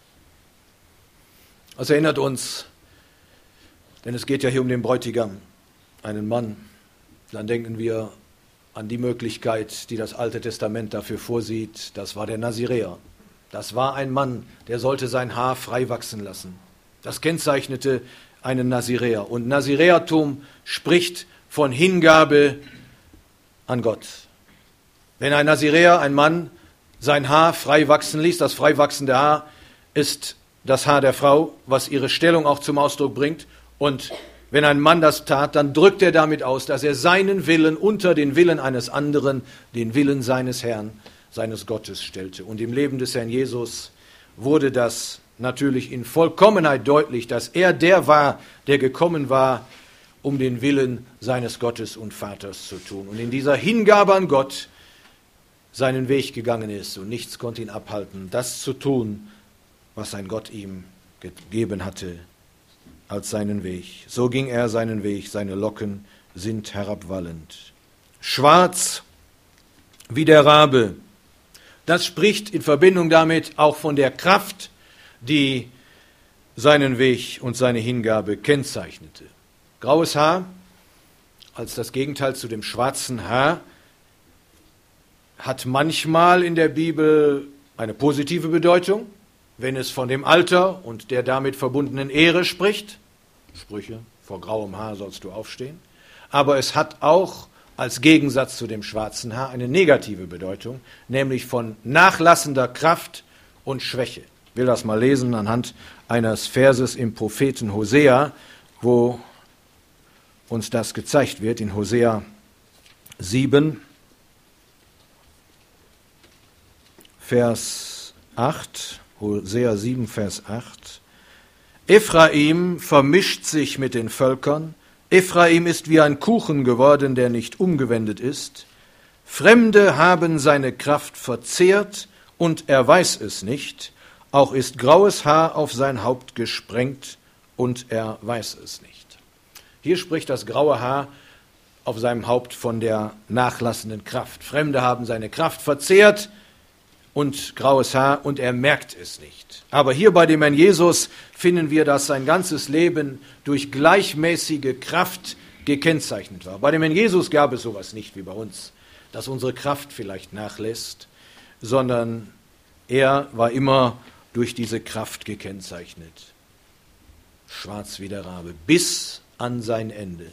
Das erinnert uns, denn es geht ja hier um den Bräutigam, einen Mann. Dann denken wir an die Möglichkeit, die das Alte Testament dafür vorsieht. Das war der Naziräer. Das war ein Mann, der sollte sein Haar frei wachsen lassen. Das kennzeichnete einen Naziräer. Und Naziräertum spricht von Hingabe an Gott. Wenn ein Naziräer, ein Mann, sein Haar frei wachsen ließ, das frei wachsende Haar ist das Haar der Frau, was ihre Stellung auch zum Ausdruck bringt. Und wenn ein Mann das tat, dann drückt er damit aus, dass er seinen Willen unter den Willen eines anderen, den Willen seines Herrn, seines Gottes stellte. Und im Leben des Herrn Jesus wurde das natürlich in Vollkommenheit deutlich, dass er der war, der gekommen war, um den Willen seines Gottes und Vaters zu tun. Und in dieser Hingabe an Gott seinen Weg gegangen ist und nichts konnte ihn abhalten, das zu tun, was sein Gott ihm gegeben hatte als seinen Weg. So ging er seinen Weg, seine Locken sind herabwallend. Schwarz wie der Rabe, das spricht in Verbindung damit auch von der Kraft, die seinen Weg und seine Hingabe kennzeichnete. Graues Haar als das Gegenteil zu dem schwarzen Haar hat manchmal in der Bibel eine positive Bedeutung, wenn es von dem Alter und der damit verbundenen Ehre spricht. Sprüche, vor grauem Haar sollst du aufstehen. Aber es hat auch als Gegensatz zu dem schwarzen Haar eine negative Bedeutung, nämlich von nachlassender Kraft und Schwäche. Ich will das mal lesen anhand eines Verses im Propheten Hosea, wo uns das gezeigt wird, in Hosea sieben, Vers acht. Hosea sieben, Vers acht. Ephraim vermischt sich mit den Völkern. Ephraim ist wie ein Kuchen geworden, der nicht umgewendet ist. Fremde haben seine Kraft verzehrt und er weiß es nicht. Auch ist graues Haar auf sein Haupt gesprengt und er weiß es nicht. Hier spricht das graue Haar auf seinem Haupt von der nachlassenden Kraft. Fremde haben seine Kraft verzehrt und graues Haar und er merkt es nicht. Aber hier bei dem Herrn Jesus finden wir, dass sein ganzes Leben durch gleichmäßige Kraft gekennzeichnet war. Bei dem Herrn Jesus gab es sowas nicht wie bei uns, dass unsere Kraft vielleicht nachlässt, sondern er war immer durch diese Kraft gekennzeichnet. Schwarz wie der Rabe, bis an sein Ende.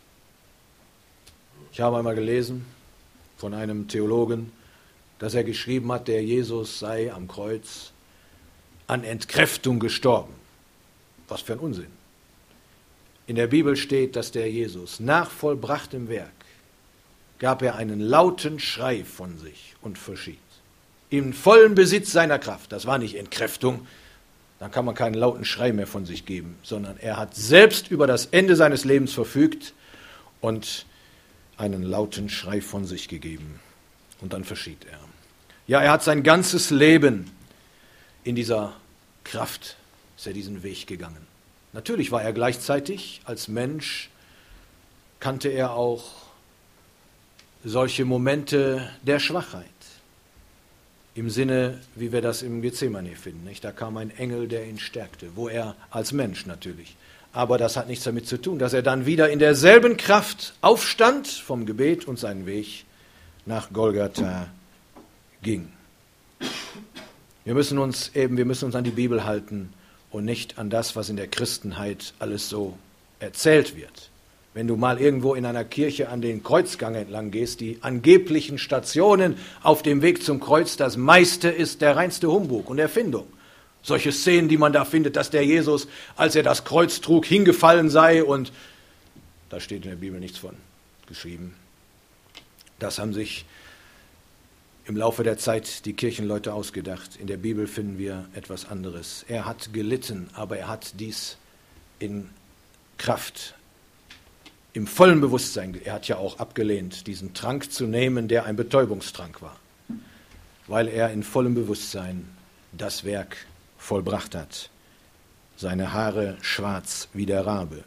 Ich habe einmal gelesen von einem Theologen, dass er geschrieben hat, der Jesus sei am Kreuz an Entkräftung gestorben. Was für ein Unsinn. In der Bibel steht, dass der Jesus nach vollbrachtem Werk gab er einen lauten Schrei von sich und verschied. Im vollen Besitz seiner Kraft. Das war nicht Entkräftung, dann kann man keinen lauten Schrei mehr von sich geben, sondern er hat selbst über das Ende seines Lebens verfügt und einen lauten Schrei von sich gegeben. Und dann verschied er. Ja, er hat sein ganzes Leben in dieser Kraft, ist er diesen Weg gegangen. Natürlich war er gleichzeitig als Mensch, kannte er auch solche Momente der Schwachheit. Im Sinne, wie wir das im Gethsemane finden. Nicht? Da kam ein Engel, der ihn stärkte, wo er als Mensch natürlich. Aber das hat nichts damit zu tun, dass er dann wieder in derselben Kraft aufstand vom Gebet und seinen Weg nach Golgatha ging. Wir müssen uns eben, wir müssen uns an die Bibel halten und nicht an das, was in der Christenheit alles so erzählt wird. Wenn du mal irgendwo in einer Kirche an den Kreuzgang entlang gehst, die angeblichen Stationen auf dem Weg zum Kreuz, das meiste ist der reinste Humbug und Erfindung. Solche Szenen, die man da findet, dass der Jesus, als er das Kreuz trug, hingefallen sei und da steht in der Bibel nichts von geschrieben. Das haben sich im Laufe der Zeit die Kirchenleute ausgedacht. In der Bibel finden wir etwas anderes. Er hat gelitten, aber er hat dies in Kraft, im vollen Bewusstsein. Er hat ja auch abgelehnt, diesen Trank zu nehmen, der ein Betäubungstrank war, weil er in vollem Bewusstsein das Werk vollbracht hat. Seine Haare schwarz wie der Rabe.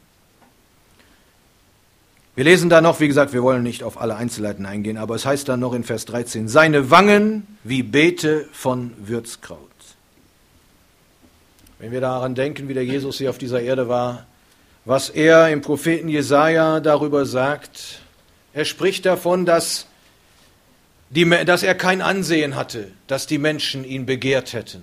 Wir lesen da noch, wie gesagt, wir wollen nicht auf alle Einzelheiten eingehen, aber es heißt dann noch in Vers dreizehn, seine Wangen wie Beete von Würzkraut. Wenn wir daran denken, wie der Jesus hier auf dieser Erde war, was er im Propheten Jesaja darüber sagt, er spricht davon, dass, die, dass er kein Ansehen hatte, dass die Menschen ihn begehrt hätten.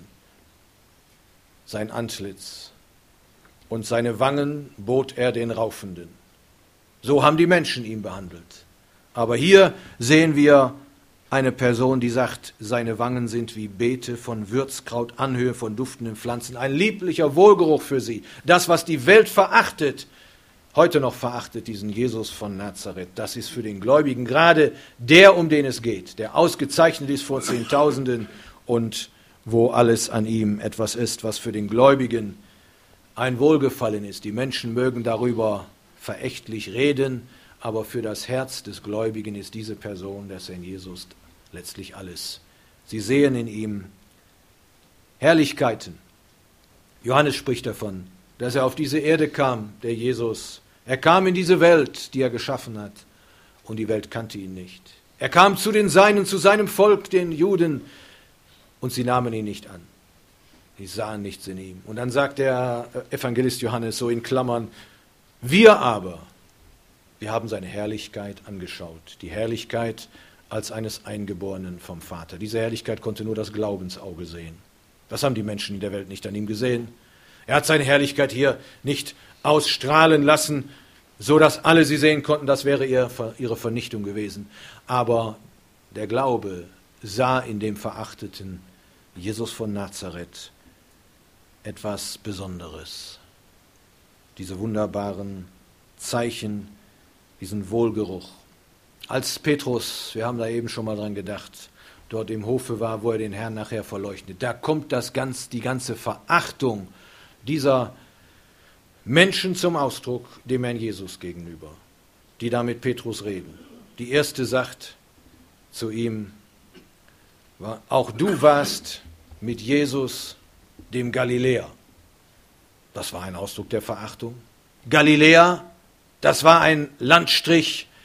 Sein Antlitz und seine Wangen bot er den Raufenden. So haben die Menschen ihn behandelt. Aber hier sehen wir eine Person, die sagt, seine Wangen sind wie Beete von Würzkraut, Anhöhe von duftenden Pflanzen. Ein lieblicher Wohlgeruch für sie. Das, was die Welt verachtet, heute noch verachtet, diesen Jesus von Nazareth. Das ist für den Gläubigen gerade der, um den es geht, der ausgezeichnet ist vor Zehntausenden und wo alles an ihm etwas ist, was für den Gläubigen ein Wohlgefallen ist. Die Menschen mögen darüber verächtlich reden, aber für das Herz des Gläubigen ist diese Person, des Herrn Jesus, letztlich alles. Sie sehen in ihm Herrlichkeiten. Johannes spricht davon, dass er auf diese Erde kam, der Jesus. Er kam in diese Welt, die er geschaffen hat, und die Welt kannte ihn nicht. Er kam zu den Seinen, zu seinem Volk, den Juden, und sie nahmen ihn nicht an. Sie sahen nichts in ihm. Und dann sagt der Evangelist Johannes so in Klammern, wir aber, wir haben seine Herrlichkeit angeschaut, die Herrlichkeit als eines Eingeborenen vom Vater. Diese Herrlichkeit konnte nur das Glaubensauge sehen. Das haben die Menschen in der Welt nicht an ihm gesehen. Er hat seine Herrlichkeit hier nicht ausstrahlen lassen, so dass alle sie sehen konnten, das wäre ihre Vernichtung gewesen. Aber der Glaube sah in dem verachteten Jesus von Nazareth etwas Besonderes. Diese wunderbaren Zeichen, diesen Wohlgeruch. Als Petrus, wir haben da eben schon mal dran gedacht, dort im Hofe war, wo er den Herrn nachher verleugnet, da kommt das ganz, die ganze Verachtung dieser Menschen zum Ausdruck dem Herrn Jesus gegenüber, die da mit Petrus reden. Die erste sagt zu ihm, auch du warst mit Jesus, dem Galiläer. Das war ein Ausdruck der Verachtung. Galiläa, das war ein Landstrich,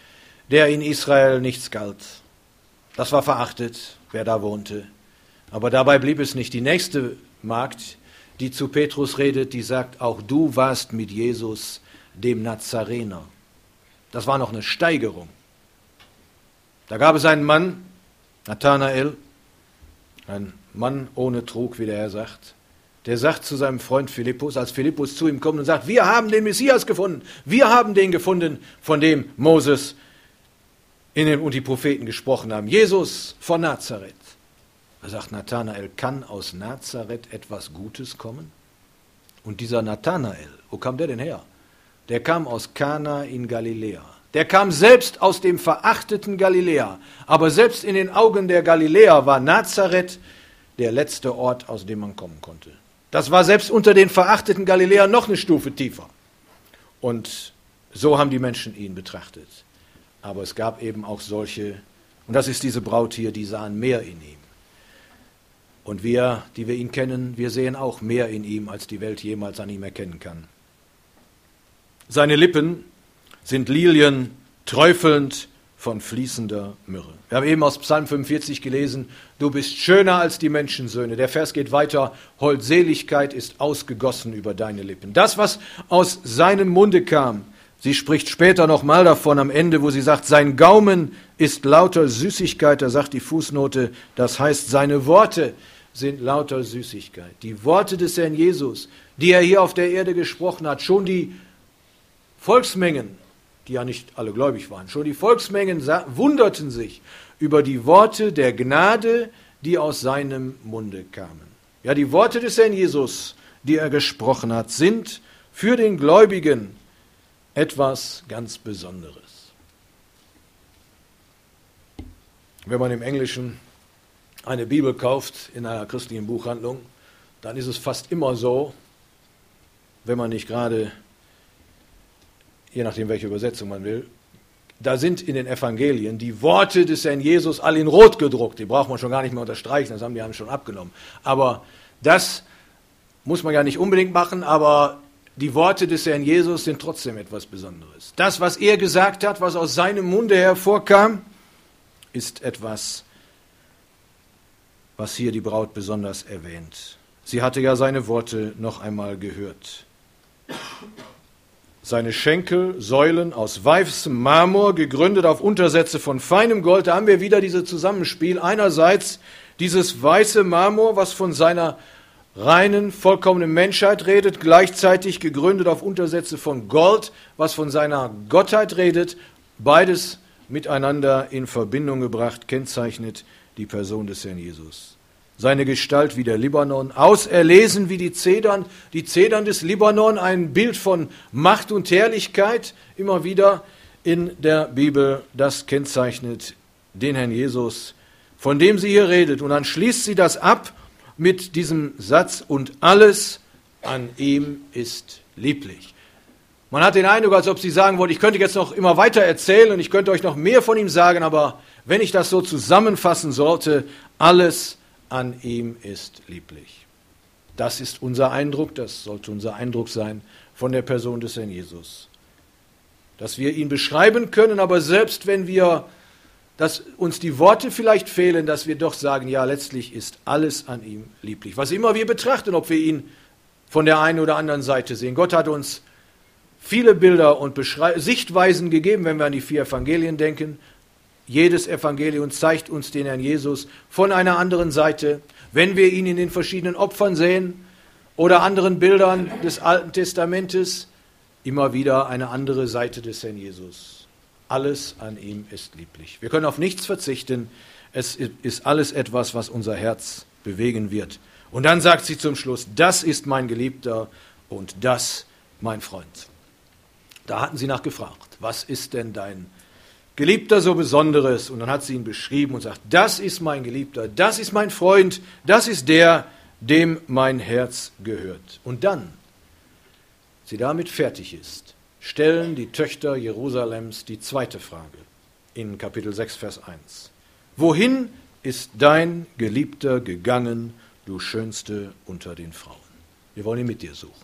der in Israel nichts galt. Das war verachtet, wer da wohnte. Aber dabei blieb es nicht. Die nächste Magd, die zu Petrus redet, die sagt, auch du warst mit Jesus, dem Nazarener. Das war noch eine Steigerung. Da gab es einen Mann, Nathanael, ein Mann ohne Trug, wie der Herr sagt, der sagt zu seinem Freund Philippus, als Philippus zu ihm kommt und sagt, wir haben den Messias gefunden, wir haben den gefunden, von dem Moses in den, und die Propheten gesprochen haben, Jesus von Nazareth. Da sagt Nathanael, kann aus Nazareth etwas Gutes kommen? Und dieser Nathanael, wo kam der denn her? Der kam aus Kana in Galiläa. Der kam selbst aus dem verachteten Galiläa. Aber selbst in den Augen der Galiläer war Nazareth der letzte Ort, aus dem man kommen konnte. Das war selbst unter den verachteten Galiläern noch eine Stufe tiefer. Und so haben die Menschen ihn betrachtet. Aber es gab eben auch solche, und das ist diese Braut hier, die sahen mehr in ihm. Und wir, die wir ihn kennen, wir sehen auch mehr in ihm, als die Welt jemals an ihm erkennen kann. Seine Lippen sind Lilien, träufelnd von fließender Myrrhe. Wir haben eben aus Psalm fünfundvierzig gelesen, du bist schöner als die Menschensöhne. Der Vers geht weiter, Holdseligkeit ist ausgegossen über deine Lippen. Das, was aus seinem Munde kam, sie spricht später nochmal davon am Ende, wo sie sagt, sein Gaumen ist lauter Süßigkeit, da sagt die Fußnote, das heißt, seine Worte sind lauter Süßigkeit. Die Worte des Herrn Jesus, die er hier auf der Erde gesprochen hat, schon die Volksmengen, die ja nicht alle gläubig waren, schon die Volksmengen wunderten sich über die Worte der Gnade, die aus seinem Munde kamen. Ja, die Worte des Herrn Jesus, die er gesprochen hat, sind für den Gläubigen etwas ganz Besonderes. Wenn man im Englischen eine Bibel kauft in einer christlichen Buchhandlung, dann ist es fast immer so, wenn man nicht gerade, je nachdem welche Übersetzung man will, da sind in den Evangelien die Worte des Herrn Jesus alle in Rot gedruckt. Die braucht man schon gar nicht mehr unterstreichen, das haben die haben schon abgenommen. Aber das muss man ja nicht unbedingt machen, aber die Worte des Herrn Jesus sind trotzdem etwas Besonderes. Das, was er gesagt hat, was aus seinem Munde hervorkam, ist etwas, was hier die Braut besonders erwähnt. Sie hatte ja seine Worte noch einmal gehört. Seine Schenkel, Säulen aus weißem Marmor, gegründet auf Untersätze von feinem Gold. Da haben wir wieder dieses Zusammenspiel. Einerseits dieses weiße Marmor, was von seiner reinen, vollkommenen Menschheit redet, gleichzeitig gegründet auf Untersätze von Gold, was von seiner Gottheit redet. Beides miteinander in Verbindung gebracht, kennzeichnet die Person des Herrn Jesus. Seine Gestalt wie der Libanon, auserlesen wie die Zedern, die Zedern des Libanon, ein Bild von Macht und Herrlichkeit, immer wieder in der Bibel, das kennzeichnet den Herrn Jesus, von dem sie hier redet. Und dann schließt sie das ab mit diesem Satz, und alles an ihm ist lieblich. Man hat den Eindruck, als ob sie sagen wollte, ich könnte jetzt noch immer weiter erzählen und ich könnte euch noch mehr von ihm sagen, aber wenn ich das so zusammenfassen sollte, alles an ihm ist lieblich. Das ist unser Eindruck, das sollte unser Eindruck sein von der Person des Herrn Jesus. Dass wir ihn beschreiben können, aber selbst wenn wir, dass uns die Worte vielleicht fehlen, dass wir doch sagen, ja, letztlich ist alles an ihm lieblich. Was immer wir betrachten, ob wir ihn von der einen oder anderen Seite sehen. Gott hat uns viele Bilder und Beschrei- Sichtweisen gegeben, wenn wir an die vier Evangelien denken. Jedes Evangelium zeigt uns den Herrn Jesus von einer anderen Seite. Wenn wir ihn in den verschiedenen Opfern sehen oder anderen Bildern des Alten Testamentes, immer wieder eine andere Seite des Herrn Jesus. Alles an ihm ist lieblich. Wir können auf nichts verzichten. Es ist alles etwas, was unser Herz bewegen wird. Und dann sagt sie zum Schluss, das ist mein Geliebter und das mein Freund. Da hatten sie nachgefragt, was ist denn dein Geliebter so Besonderes? Und dann hat sie ihn beschrieben und sagt, das ist mein Geliebter, das ist mein Freund, das ist der, dem mein Herz gehört. Und dann, sie damit fertig ist, stellen die Töchter Jerusalems die zweite Frage in Kapitel sechs, Vers eins. Wohin ist dein Geliebter gegangen, du Schönste unter den Frauen? Wir wollen ihn mit dir suchen.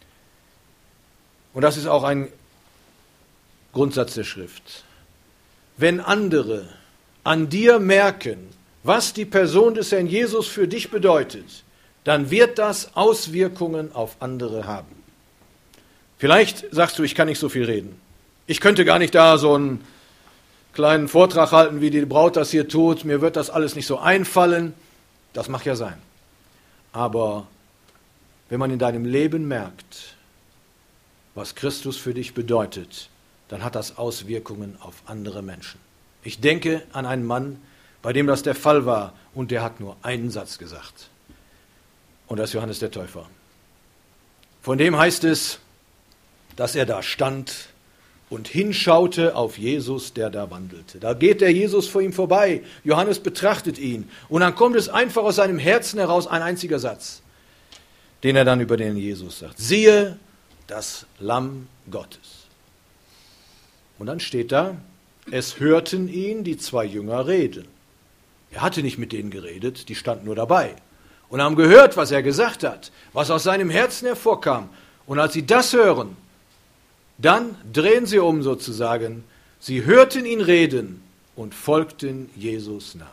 Und das ist auch ein Grundsatz der Schrift. wenn andere an dir merken, was die Person des Herrn Jesus für dich bedeutet, dann wird das Auswirkungen auf andere haben. Vielleicht sagst du, ich kann nicht so viel reden. Ich könnte gar nicht da so einen kleinen Vortrag halten, wie die Braut das hier tut. Mir wird das alles nicht so einfallen. Das mag ja sein. Aber wenn man in deinem Leben merkt, was Christus für dich bedeutet, dann hat das Auswirkungen auf andere Menschen. Ich denke an einen Mann, bei dem das der Fall war, und der hat nur einen Satz gesagt. Und das ist Johannes der Täufer. Von dem heißt es, dass er da stand und hinschaute auf Jesus, der da wandelte. Da geht der Jesus vor ihm vorbei. Johannes betrachtet ihn. Und dann kommt es einfach aus seinem Herzen heraus, ein einziger Satz, den er dann über den Jesus sagt. Siehe, das Lamm Gottes. Und dann steht da, es hörten ihn die zwei Jünger reden. Er hatte nicht mit denen geredet, die standen nur dabei. Und haben gehört, was er gesagt hat, was aus seinem Herzen hervorkam. Und als sie das hören, dann drehen sie um sozusagen. Sie hörten ihn reden und folgten Jesus nach.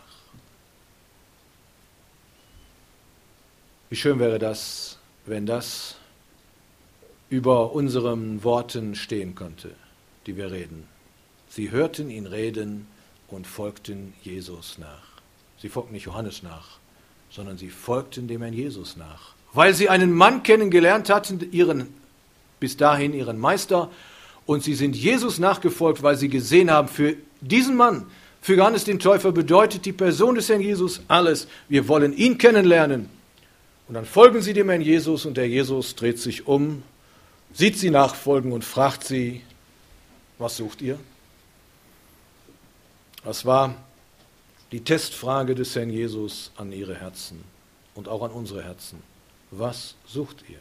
Wie schön wäre das, wenn das über unseren Worten stehen könnte, die wir reden. Sie hörten ihn reden und folgten Jesus nach. Sie folgten nicht Johannes nach, sondern sie folgten dem Herrn Jesus nach. Weil sie einen Mann kennengelernt hatten, ihren, bis dahin ihren Meister, und sie sind Jesus nachgefolgt, weil sie gesehen haben, für diesen Mann, für Johannes den Täufer bedeutet die Person des Herrn Jesus alles. Wir wollen ihn kennenlernen. Und dann folgen sie dem Herrn Jesus und der Jesus dreht sich um, sieht sie nachfolgen und fragt sie, was sucht ihr? Das war die Testfrage des Herrn Jesus an ihre Herzen und auch an unsere Herzen. Was sucht ihr?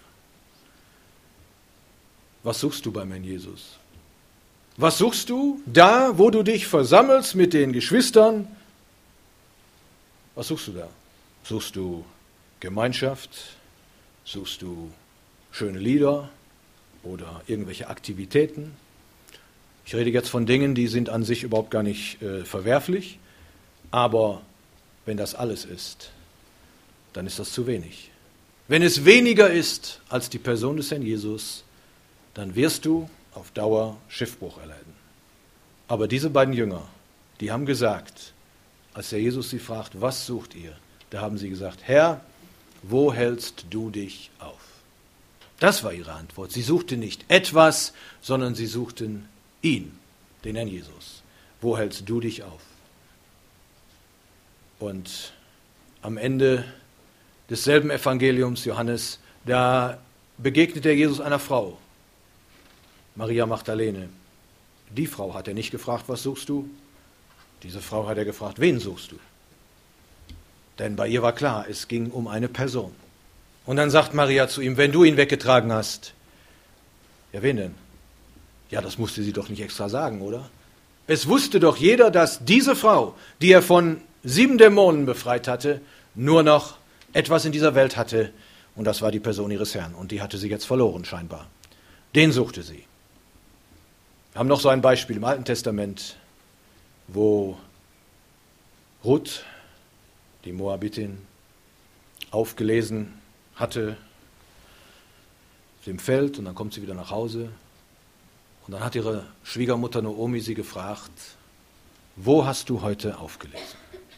Was suchst du beim Herrn Jesus? Was suchst du da, wo du dich versammelst mit den Geschwistern? Was suchst du da? Suchst du Gemeinschaft? Suchst du schöne Lieder oder irgendwelche Aktivitäten? Ich rede jetzt von Dingen, die sind an sich überhaupt gar nicht äh, verwerflich, aber wenn das alles ist, dann ist das zu wenig. Wenn es weniger ist als die Person des Herrn Jesus, dann wirst du auf Dauer Schiffbruch erleiden. Aber diese beiden Jünger, die haben gesagt, als der Jesus sie fragt, was sucht ihr? Da haben sie gesagt, Herr, wo hältst du dich auf? Das war ihre Antwort. Sie suchten nicht etwas, sondern sie suchten ihn, den Herrn Jesus. Wo hältst du dich auf? Und am Ende desselben Evangeliums, Johannes, da begegnet der Jesus einer Frau, Maria Magdalene. Die Frau hat er nicht gefragt, was suchst du? Diese Frau hat er gefragt, wen suchst du? Denn bei ihr war klar, es ging um eine Person. Und dann sagt Maria zu ihm, wenn du ihn weggetragen hast, ja, wen denn? Ja, das musste sie doch nicht extra sagen, oder? Es wusste doch jeder, dass diese Frau, die er von sieben Dämonen befreit hatte, nur noch etwas in dieser Welt hatte, und das war die Person ihres Herrn. Und die hatte sie jetzt verloren, scheinbar. Den suchte sie. Wir haben noch so ein Beispiel im Alten Testament, wo Ruth, die Moabitin, aufgelesen hatte auf dem Feld, und dann kommt sie wieder nach Hause. Und dann hat ihre Schwiegermutter Naomi sie gefragt, wo hast du heute aufgelesen?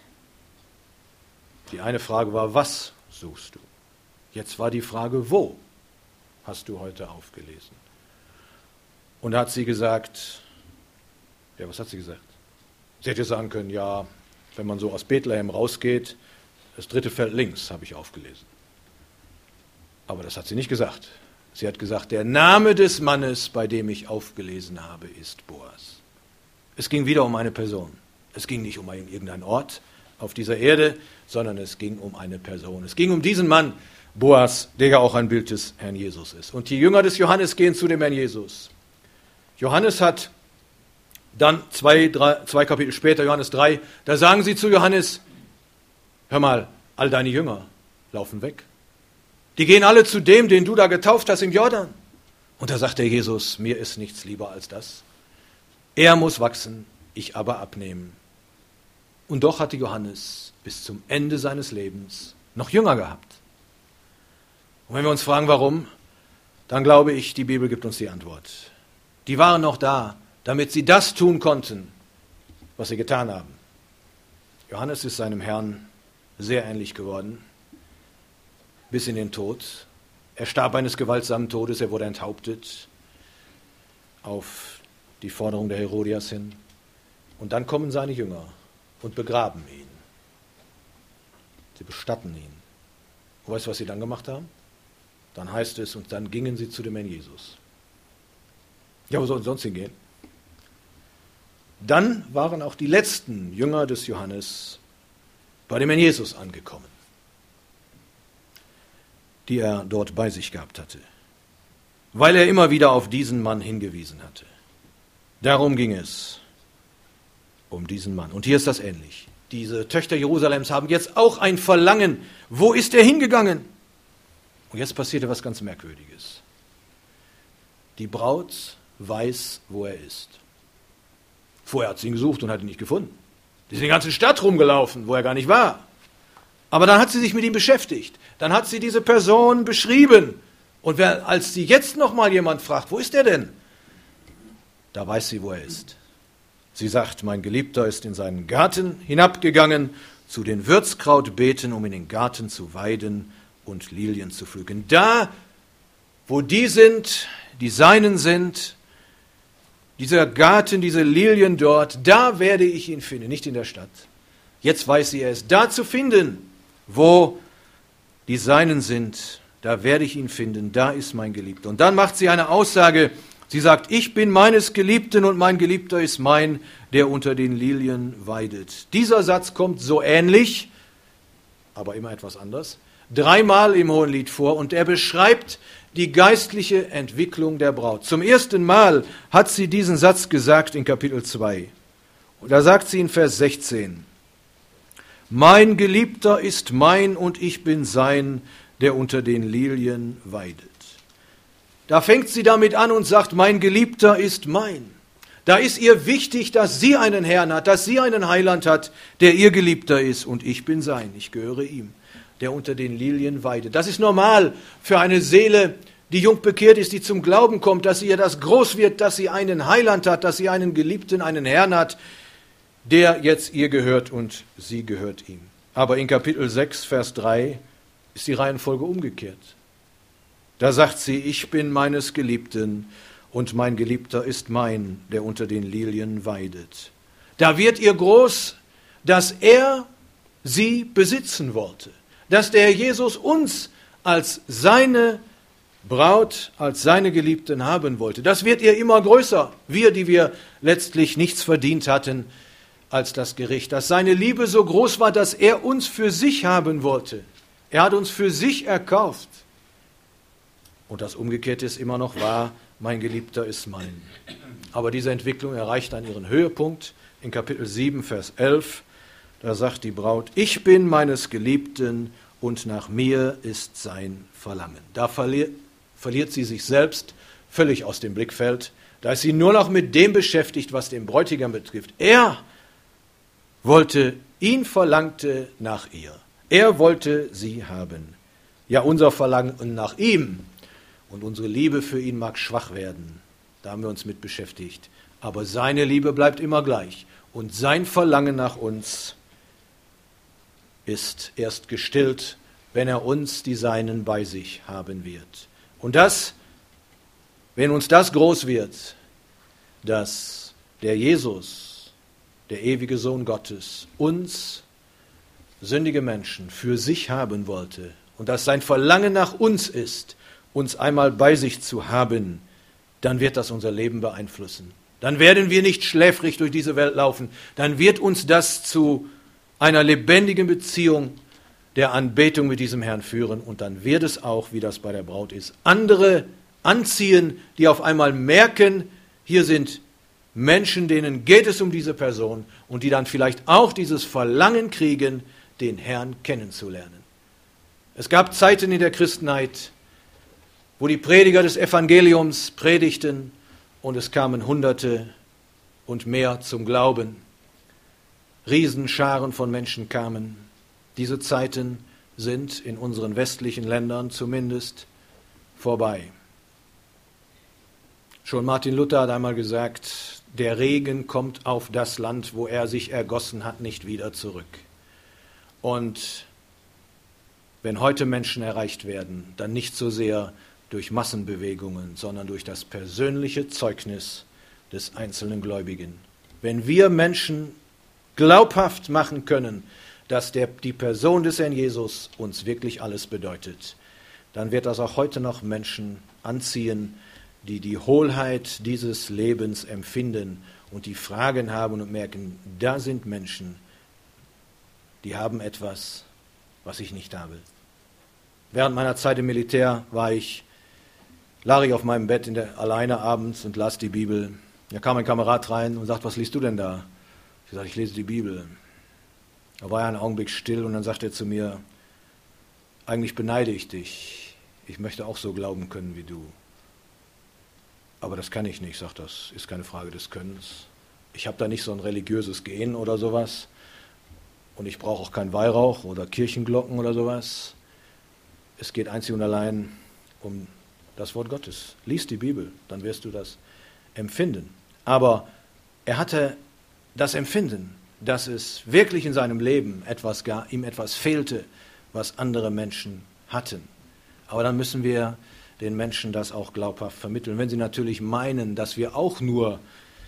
Die eine Frage war, was suchst du? Jetzt war die Frage, wo hast du heute aufgelesen? Und da hat sie gesagt, ja, was hat sie gesagt? Sie hätte sagen können, ja, wenn man so aus Bethlehem rausgeht, das dritte Feld links habe ich aufgelesen. Aber das hat sie nicht gesagt. Sie hat gesagt, der Name des Mannes, bei dem ich aufgelesen habe, ist Boas. Es ging wieder um eine Person. Es ging nicht um irgendeinen Ort auf dieser Erde, sondern es ging um eine Person. Es ging um diesen Mann, Boas, der ja auch ein Bild des Herrn Jesus ist. Und die Jünger des Johannes gehen zu dem Herrn Jesus. Johannes hat dann zwei, drei, zwei Kapitel später, Johannes drei, da sagen sie zu Johannes, hör mal, all deine Jünger laufen weg. Die gehen alle zu dem, den du da getauft hast im Jordan. Und da sagt der Jesus, mir ist nichts lieber als das. Er muss wachsen, ich aber abnehmen. Und doch hatte Johannes bis zum Ende seines Lebens noch Jünger gehabt. Und wenn wir uns fragen, warum, dann glaube ich, die Bibel gibt uns die Antwort. Die waren noch da, damit sie das tun konnten, was sie getan haben. Johannes ist seinem Herrn sehr ähnlich geworden, bis in den Tod. Er starb eines gewaltsamen Todes, er wurde enthauptet auf die Forderung der Herodias hin. Und dann kommen seine Jünger und begraben ihn. Sie bestatten ihn. Und weißt du, was sie dann gemacht haben? Dann heißt es, und dann gingen sie zu dem Herrn Jesus. Ja, wo sollen sie sonst hingehen? Dann waren auch die letzten Jünger des Johannes bei dem Herrn Jesus angekommen, die er dort bei sich gehabt hatte, weil er immer wieder auf diesen Mann hingewiesen hatte. Darum ging es, um diesen Mann. Und hier ist das ähnlich. Diese Töchter Jerusalems haben jetzt auch ein Verlangen. Wo ist er hingegangen? Und jetzt passiert etwas ganz Merkwürdiges. Die Braut weiß, wo er ist. Vorher hat sie ihn gesucht und hat ihn nicht gefunden. Sie ist in der ganzen Stadt rumgelaufen, wo er gar nicht war. Aber dann hat sie sich mit ihm beschäftigt. Dann hat sie diese Person beschrieben. Und wer, als sie jetzt nochmal jemand fragt, wo ist er denn? Da weiß sie, wo er ist. Sie sagt, mein Geliebter ist in seinen Garten hinabgegangen, zu den Würzkrautbeeten, um in den Garten zu weiden und Lilien zu pflücken. Da, wo die sind, die Seinen sind, dieser Garten, diese Lilien dort, da werde ich ihn finden, nicht in der Stadt. Jetzt weiß sie, er ist da zu finden, wo die Seinen sind, da werde ich ihn finden, da ist mein Geliebter. Und dann macht sie eine Aussage, sie sagt, ich bin meines Geliebten und mein Geliebter ist mein, der unter den Lilien weidet. Dieser Satz kommt so ähnlich, aber immer etwas anders, dreimal im Hohenlied vor und er beschreibt die geistliche Entwicklung der Braut. Zum ersten Mal hat sie diesen Satz gesagt in Kapitel zwei. Und da sagt sie in Vers sechzehn, mein Geliebter ist mein und ich bin sein, der unter den Lilien weidet. Da fängt sie damit an und sagt, mein Geliebter ist mein. Da ist ihr wichtig, dass sie einen Herrn hat, dass sie einen Heiland hat, der ihr Geliebter ist und ich bin sein, ich gehöre ihm, der unter den Lilien weidet. Das ist normal für eine Seele, die jung bekehrt ist, die zum Glauben kommt, dass ihr das groß wird, dass sie einen Heiland hat, dass sie einen Geliebten, einen Herrn hat, der jetzt ihr gehört und sie gehört ihm. Aber in Kapitel sechs, Vers drei ist die Reihenfolge umgekehrt. Da sagt sie, ich bin meines Geliebten und mein Geliebter ist mein, der unter den Lilien weidet. Da wird ihr groß, dass er sie besitzen wollte, dass der Herr Jesus uns als seine Braut, als seine Geliebten haben wollte. Das wird ihr immer größer, wir, die wir letztlich nichts verdient hatten als das Gericht, dass seine Liebe so groß war, dass er uns für sich haben wollte. Er hat uns für sich erkauft. Und das Umgekehrte ist immer noch wahr, mein Geliebter ist mein. Aber diese Entwicklung erreicht dann ihren Höhepunkt in Kapitel sieben, Vers elf. Da sagt die Braut, ich bin meines Geliebten und nach mir ist sein Verlangen. Da verliert, verliert sie sich selbst völlig aus dem Blickfeld. Da ist sie nur noch mit dem beschäftigt, was den Bräutigam betrifft. Er wollte, ihn verlangte nach ihr. Er wollte sie haben. Ja, unser Verlangen nach ihm und unsere Liebe für ihn mag schwach werden. Da haben wir uns mit beschäftigt. Aber seine Liebe bleibt immer gleich. Und sein Verlangen nach uns ist erst gestillt, wenn er uns, die Seinen, bei sich haben wird. Und das, wenn uns das groß wird, dass der Jesus, der ewige Sohn Gottes, uns, sündige Menschen, für sich haben wollte und dass sein Verlangen nach uns ist, uns einmal bei sich zu haben, dann wird das unser Leben beeinflussen. Dann werden wir nicht schläfrig durch diese Welt laufen. Dann wird uns das zu einer lebendigen Beziehung der Anbetung mit diesem Herrn führen. Und dann wird es auch, wie das bei der Braut ist, andere anziehen, die auf einmal merken, hier sind Menschen, denen geht es um diese Person und die dann vielleicht auch dieses Verlangen kriegen, den Herrn kennenzulernen. Es gab Zeiten in der Christenheit, wo die Prediger des Evangeliums predigten und es kamen Hunderte und mehr zum Glauben. Riesenscharen von Menschen kamen. Diese Zeiten sind in unseren westlichen Ländern zumindest vorbei. Schon Martin Luther hat einmal gesagt, der Regen kommt auf das Land, wo er sich ergossen hat, nicht wieder zurück. Und wenn heute Menschen erreicht werden, dann nicht so sehr durch Massenbewegungen, sondern durch das persönliche Zeugnis des einzelnen Gläubigen. Wenn wir Menschen glaubhaft machen können, dass der, die Person des Herrn Jesus uns wirklich alles bedeutet, dann wird das auch heute noch Menschen anziehen, die die Hohlheit dieses Lebens empfinden und die Fragen haben und merken, da sind Menschen, die haben etwas, was ich nicht habe. Während meiner Zeit im Militär war ich, lag ich auf meinem Bett in der, alleine abends und las die Bibel. Da kam ein Kamerad rein und sagt, was liest du denn da? Ich sagte, ich lese die Bibel. Da war er einen Augenblick still und dann sagte er zu mir, eigentlich beneide ich dich. Ich möchte auch so glauben können wie du. Aber das kann ich nicht, sagt das, ist keine Frage des Könnens. Ich habe da nicht so ein religiöses Gen oder sowas. Und ich brauche auch keinen Weihrauch oder Kirchenglocken oder sowas. Es geht einzig und allein um das Wort Gottes. Lies die Bibel, dann wirst du das empfinden. Aber er hatte das Empfinden, dass es wirklich in seinem Leben etwas gar, ihm etwas fehlte, was andere Menschen hatten. Aber dann müssen wir den Menschen das auch glaubhaft vermitteln. Wenn sie natürlich meinen, dass wir auch nur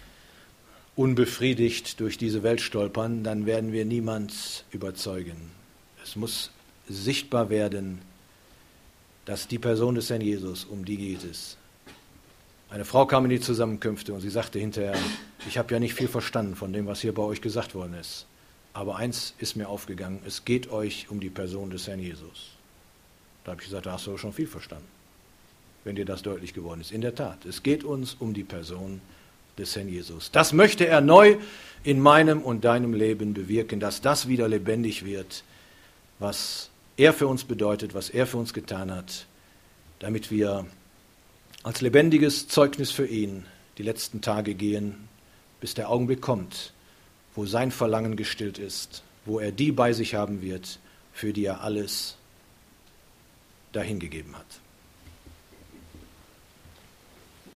unbefriedigt durch diese Welt stolpern, dann werden wir niemand überzeugen. Es muss sichtbar werden, dass die Person des Herrn Jesus, um die geht es. Eine Frau kam in die Zusammenkünfte und sie sagte hinterher, ich habe ja nicht viel verstanden von dem, was hier bei euch gesagt worden ist. Aber eins ist mir aufgegangen, es geht euch um die Person des Herrn Jesus. Da habe ich gesagt, da hast du schon viel verstanden, wenn dir das deutlich geworden ist. In der Tat, es geht uns um die Person des Herrn Jesus. Das möchte er neu in meinem und deinem Leben bewirken, dass das wieder lebendig wird, was er für uns bedeutet, was er für uns getan hat, damit wir als lebendiges Zeugnis für ihn die letzten Tage gehen, bis der Augenblick kommt, wo sein Verlangen gestillt ist, wo er die bei sich haben wird, für die er alles dahingegeben hat.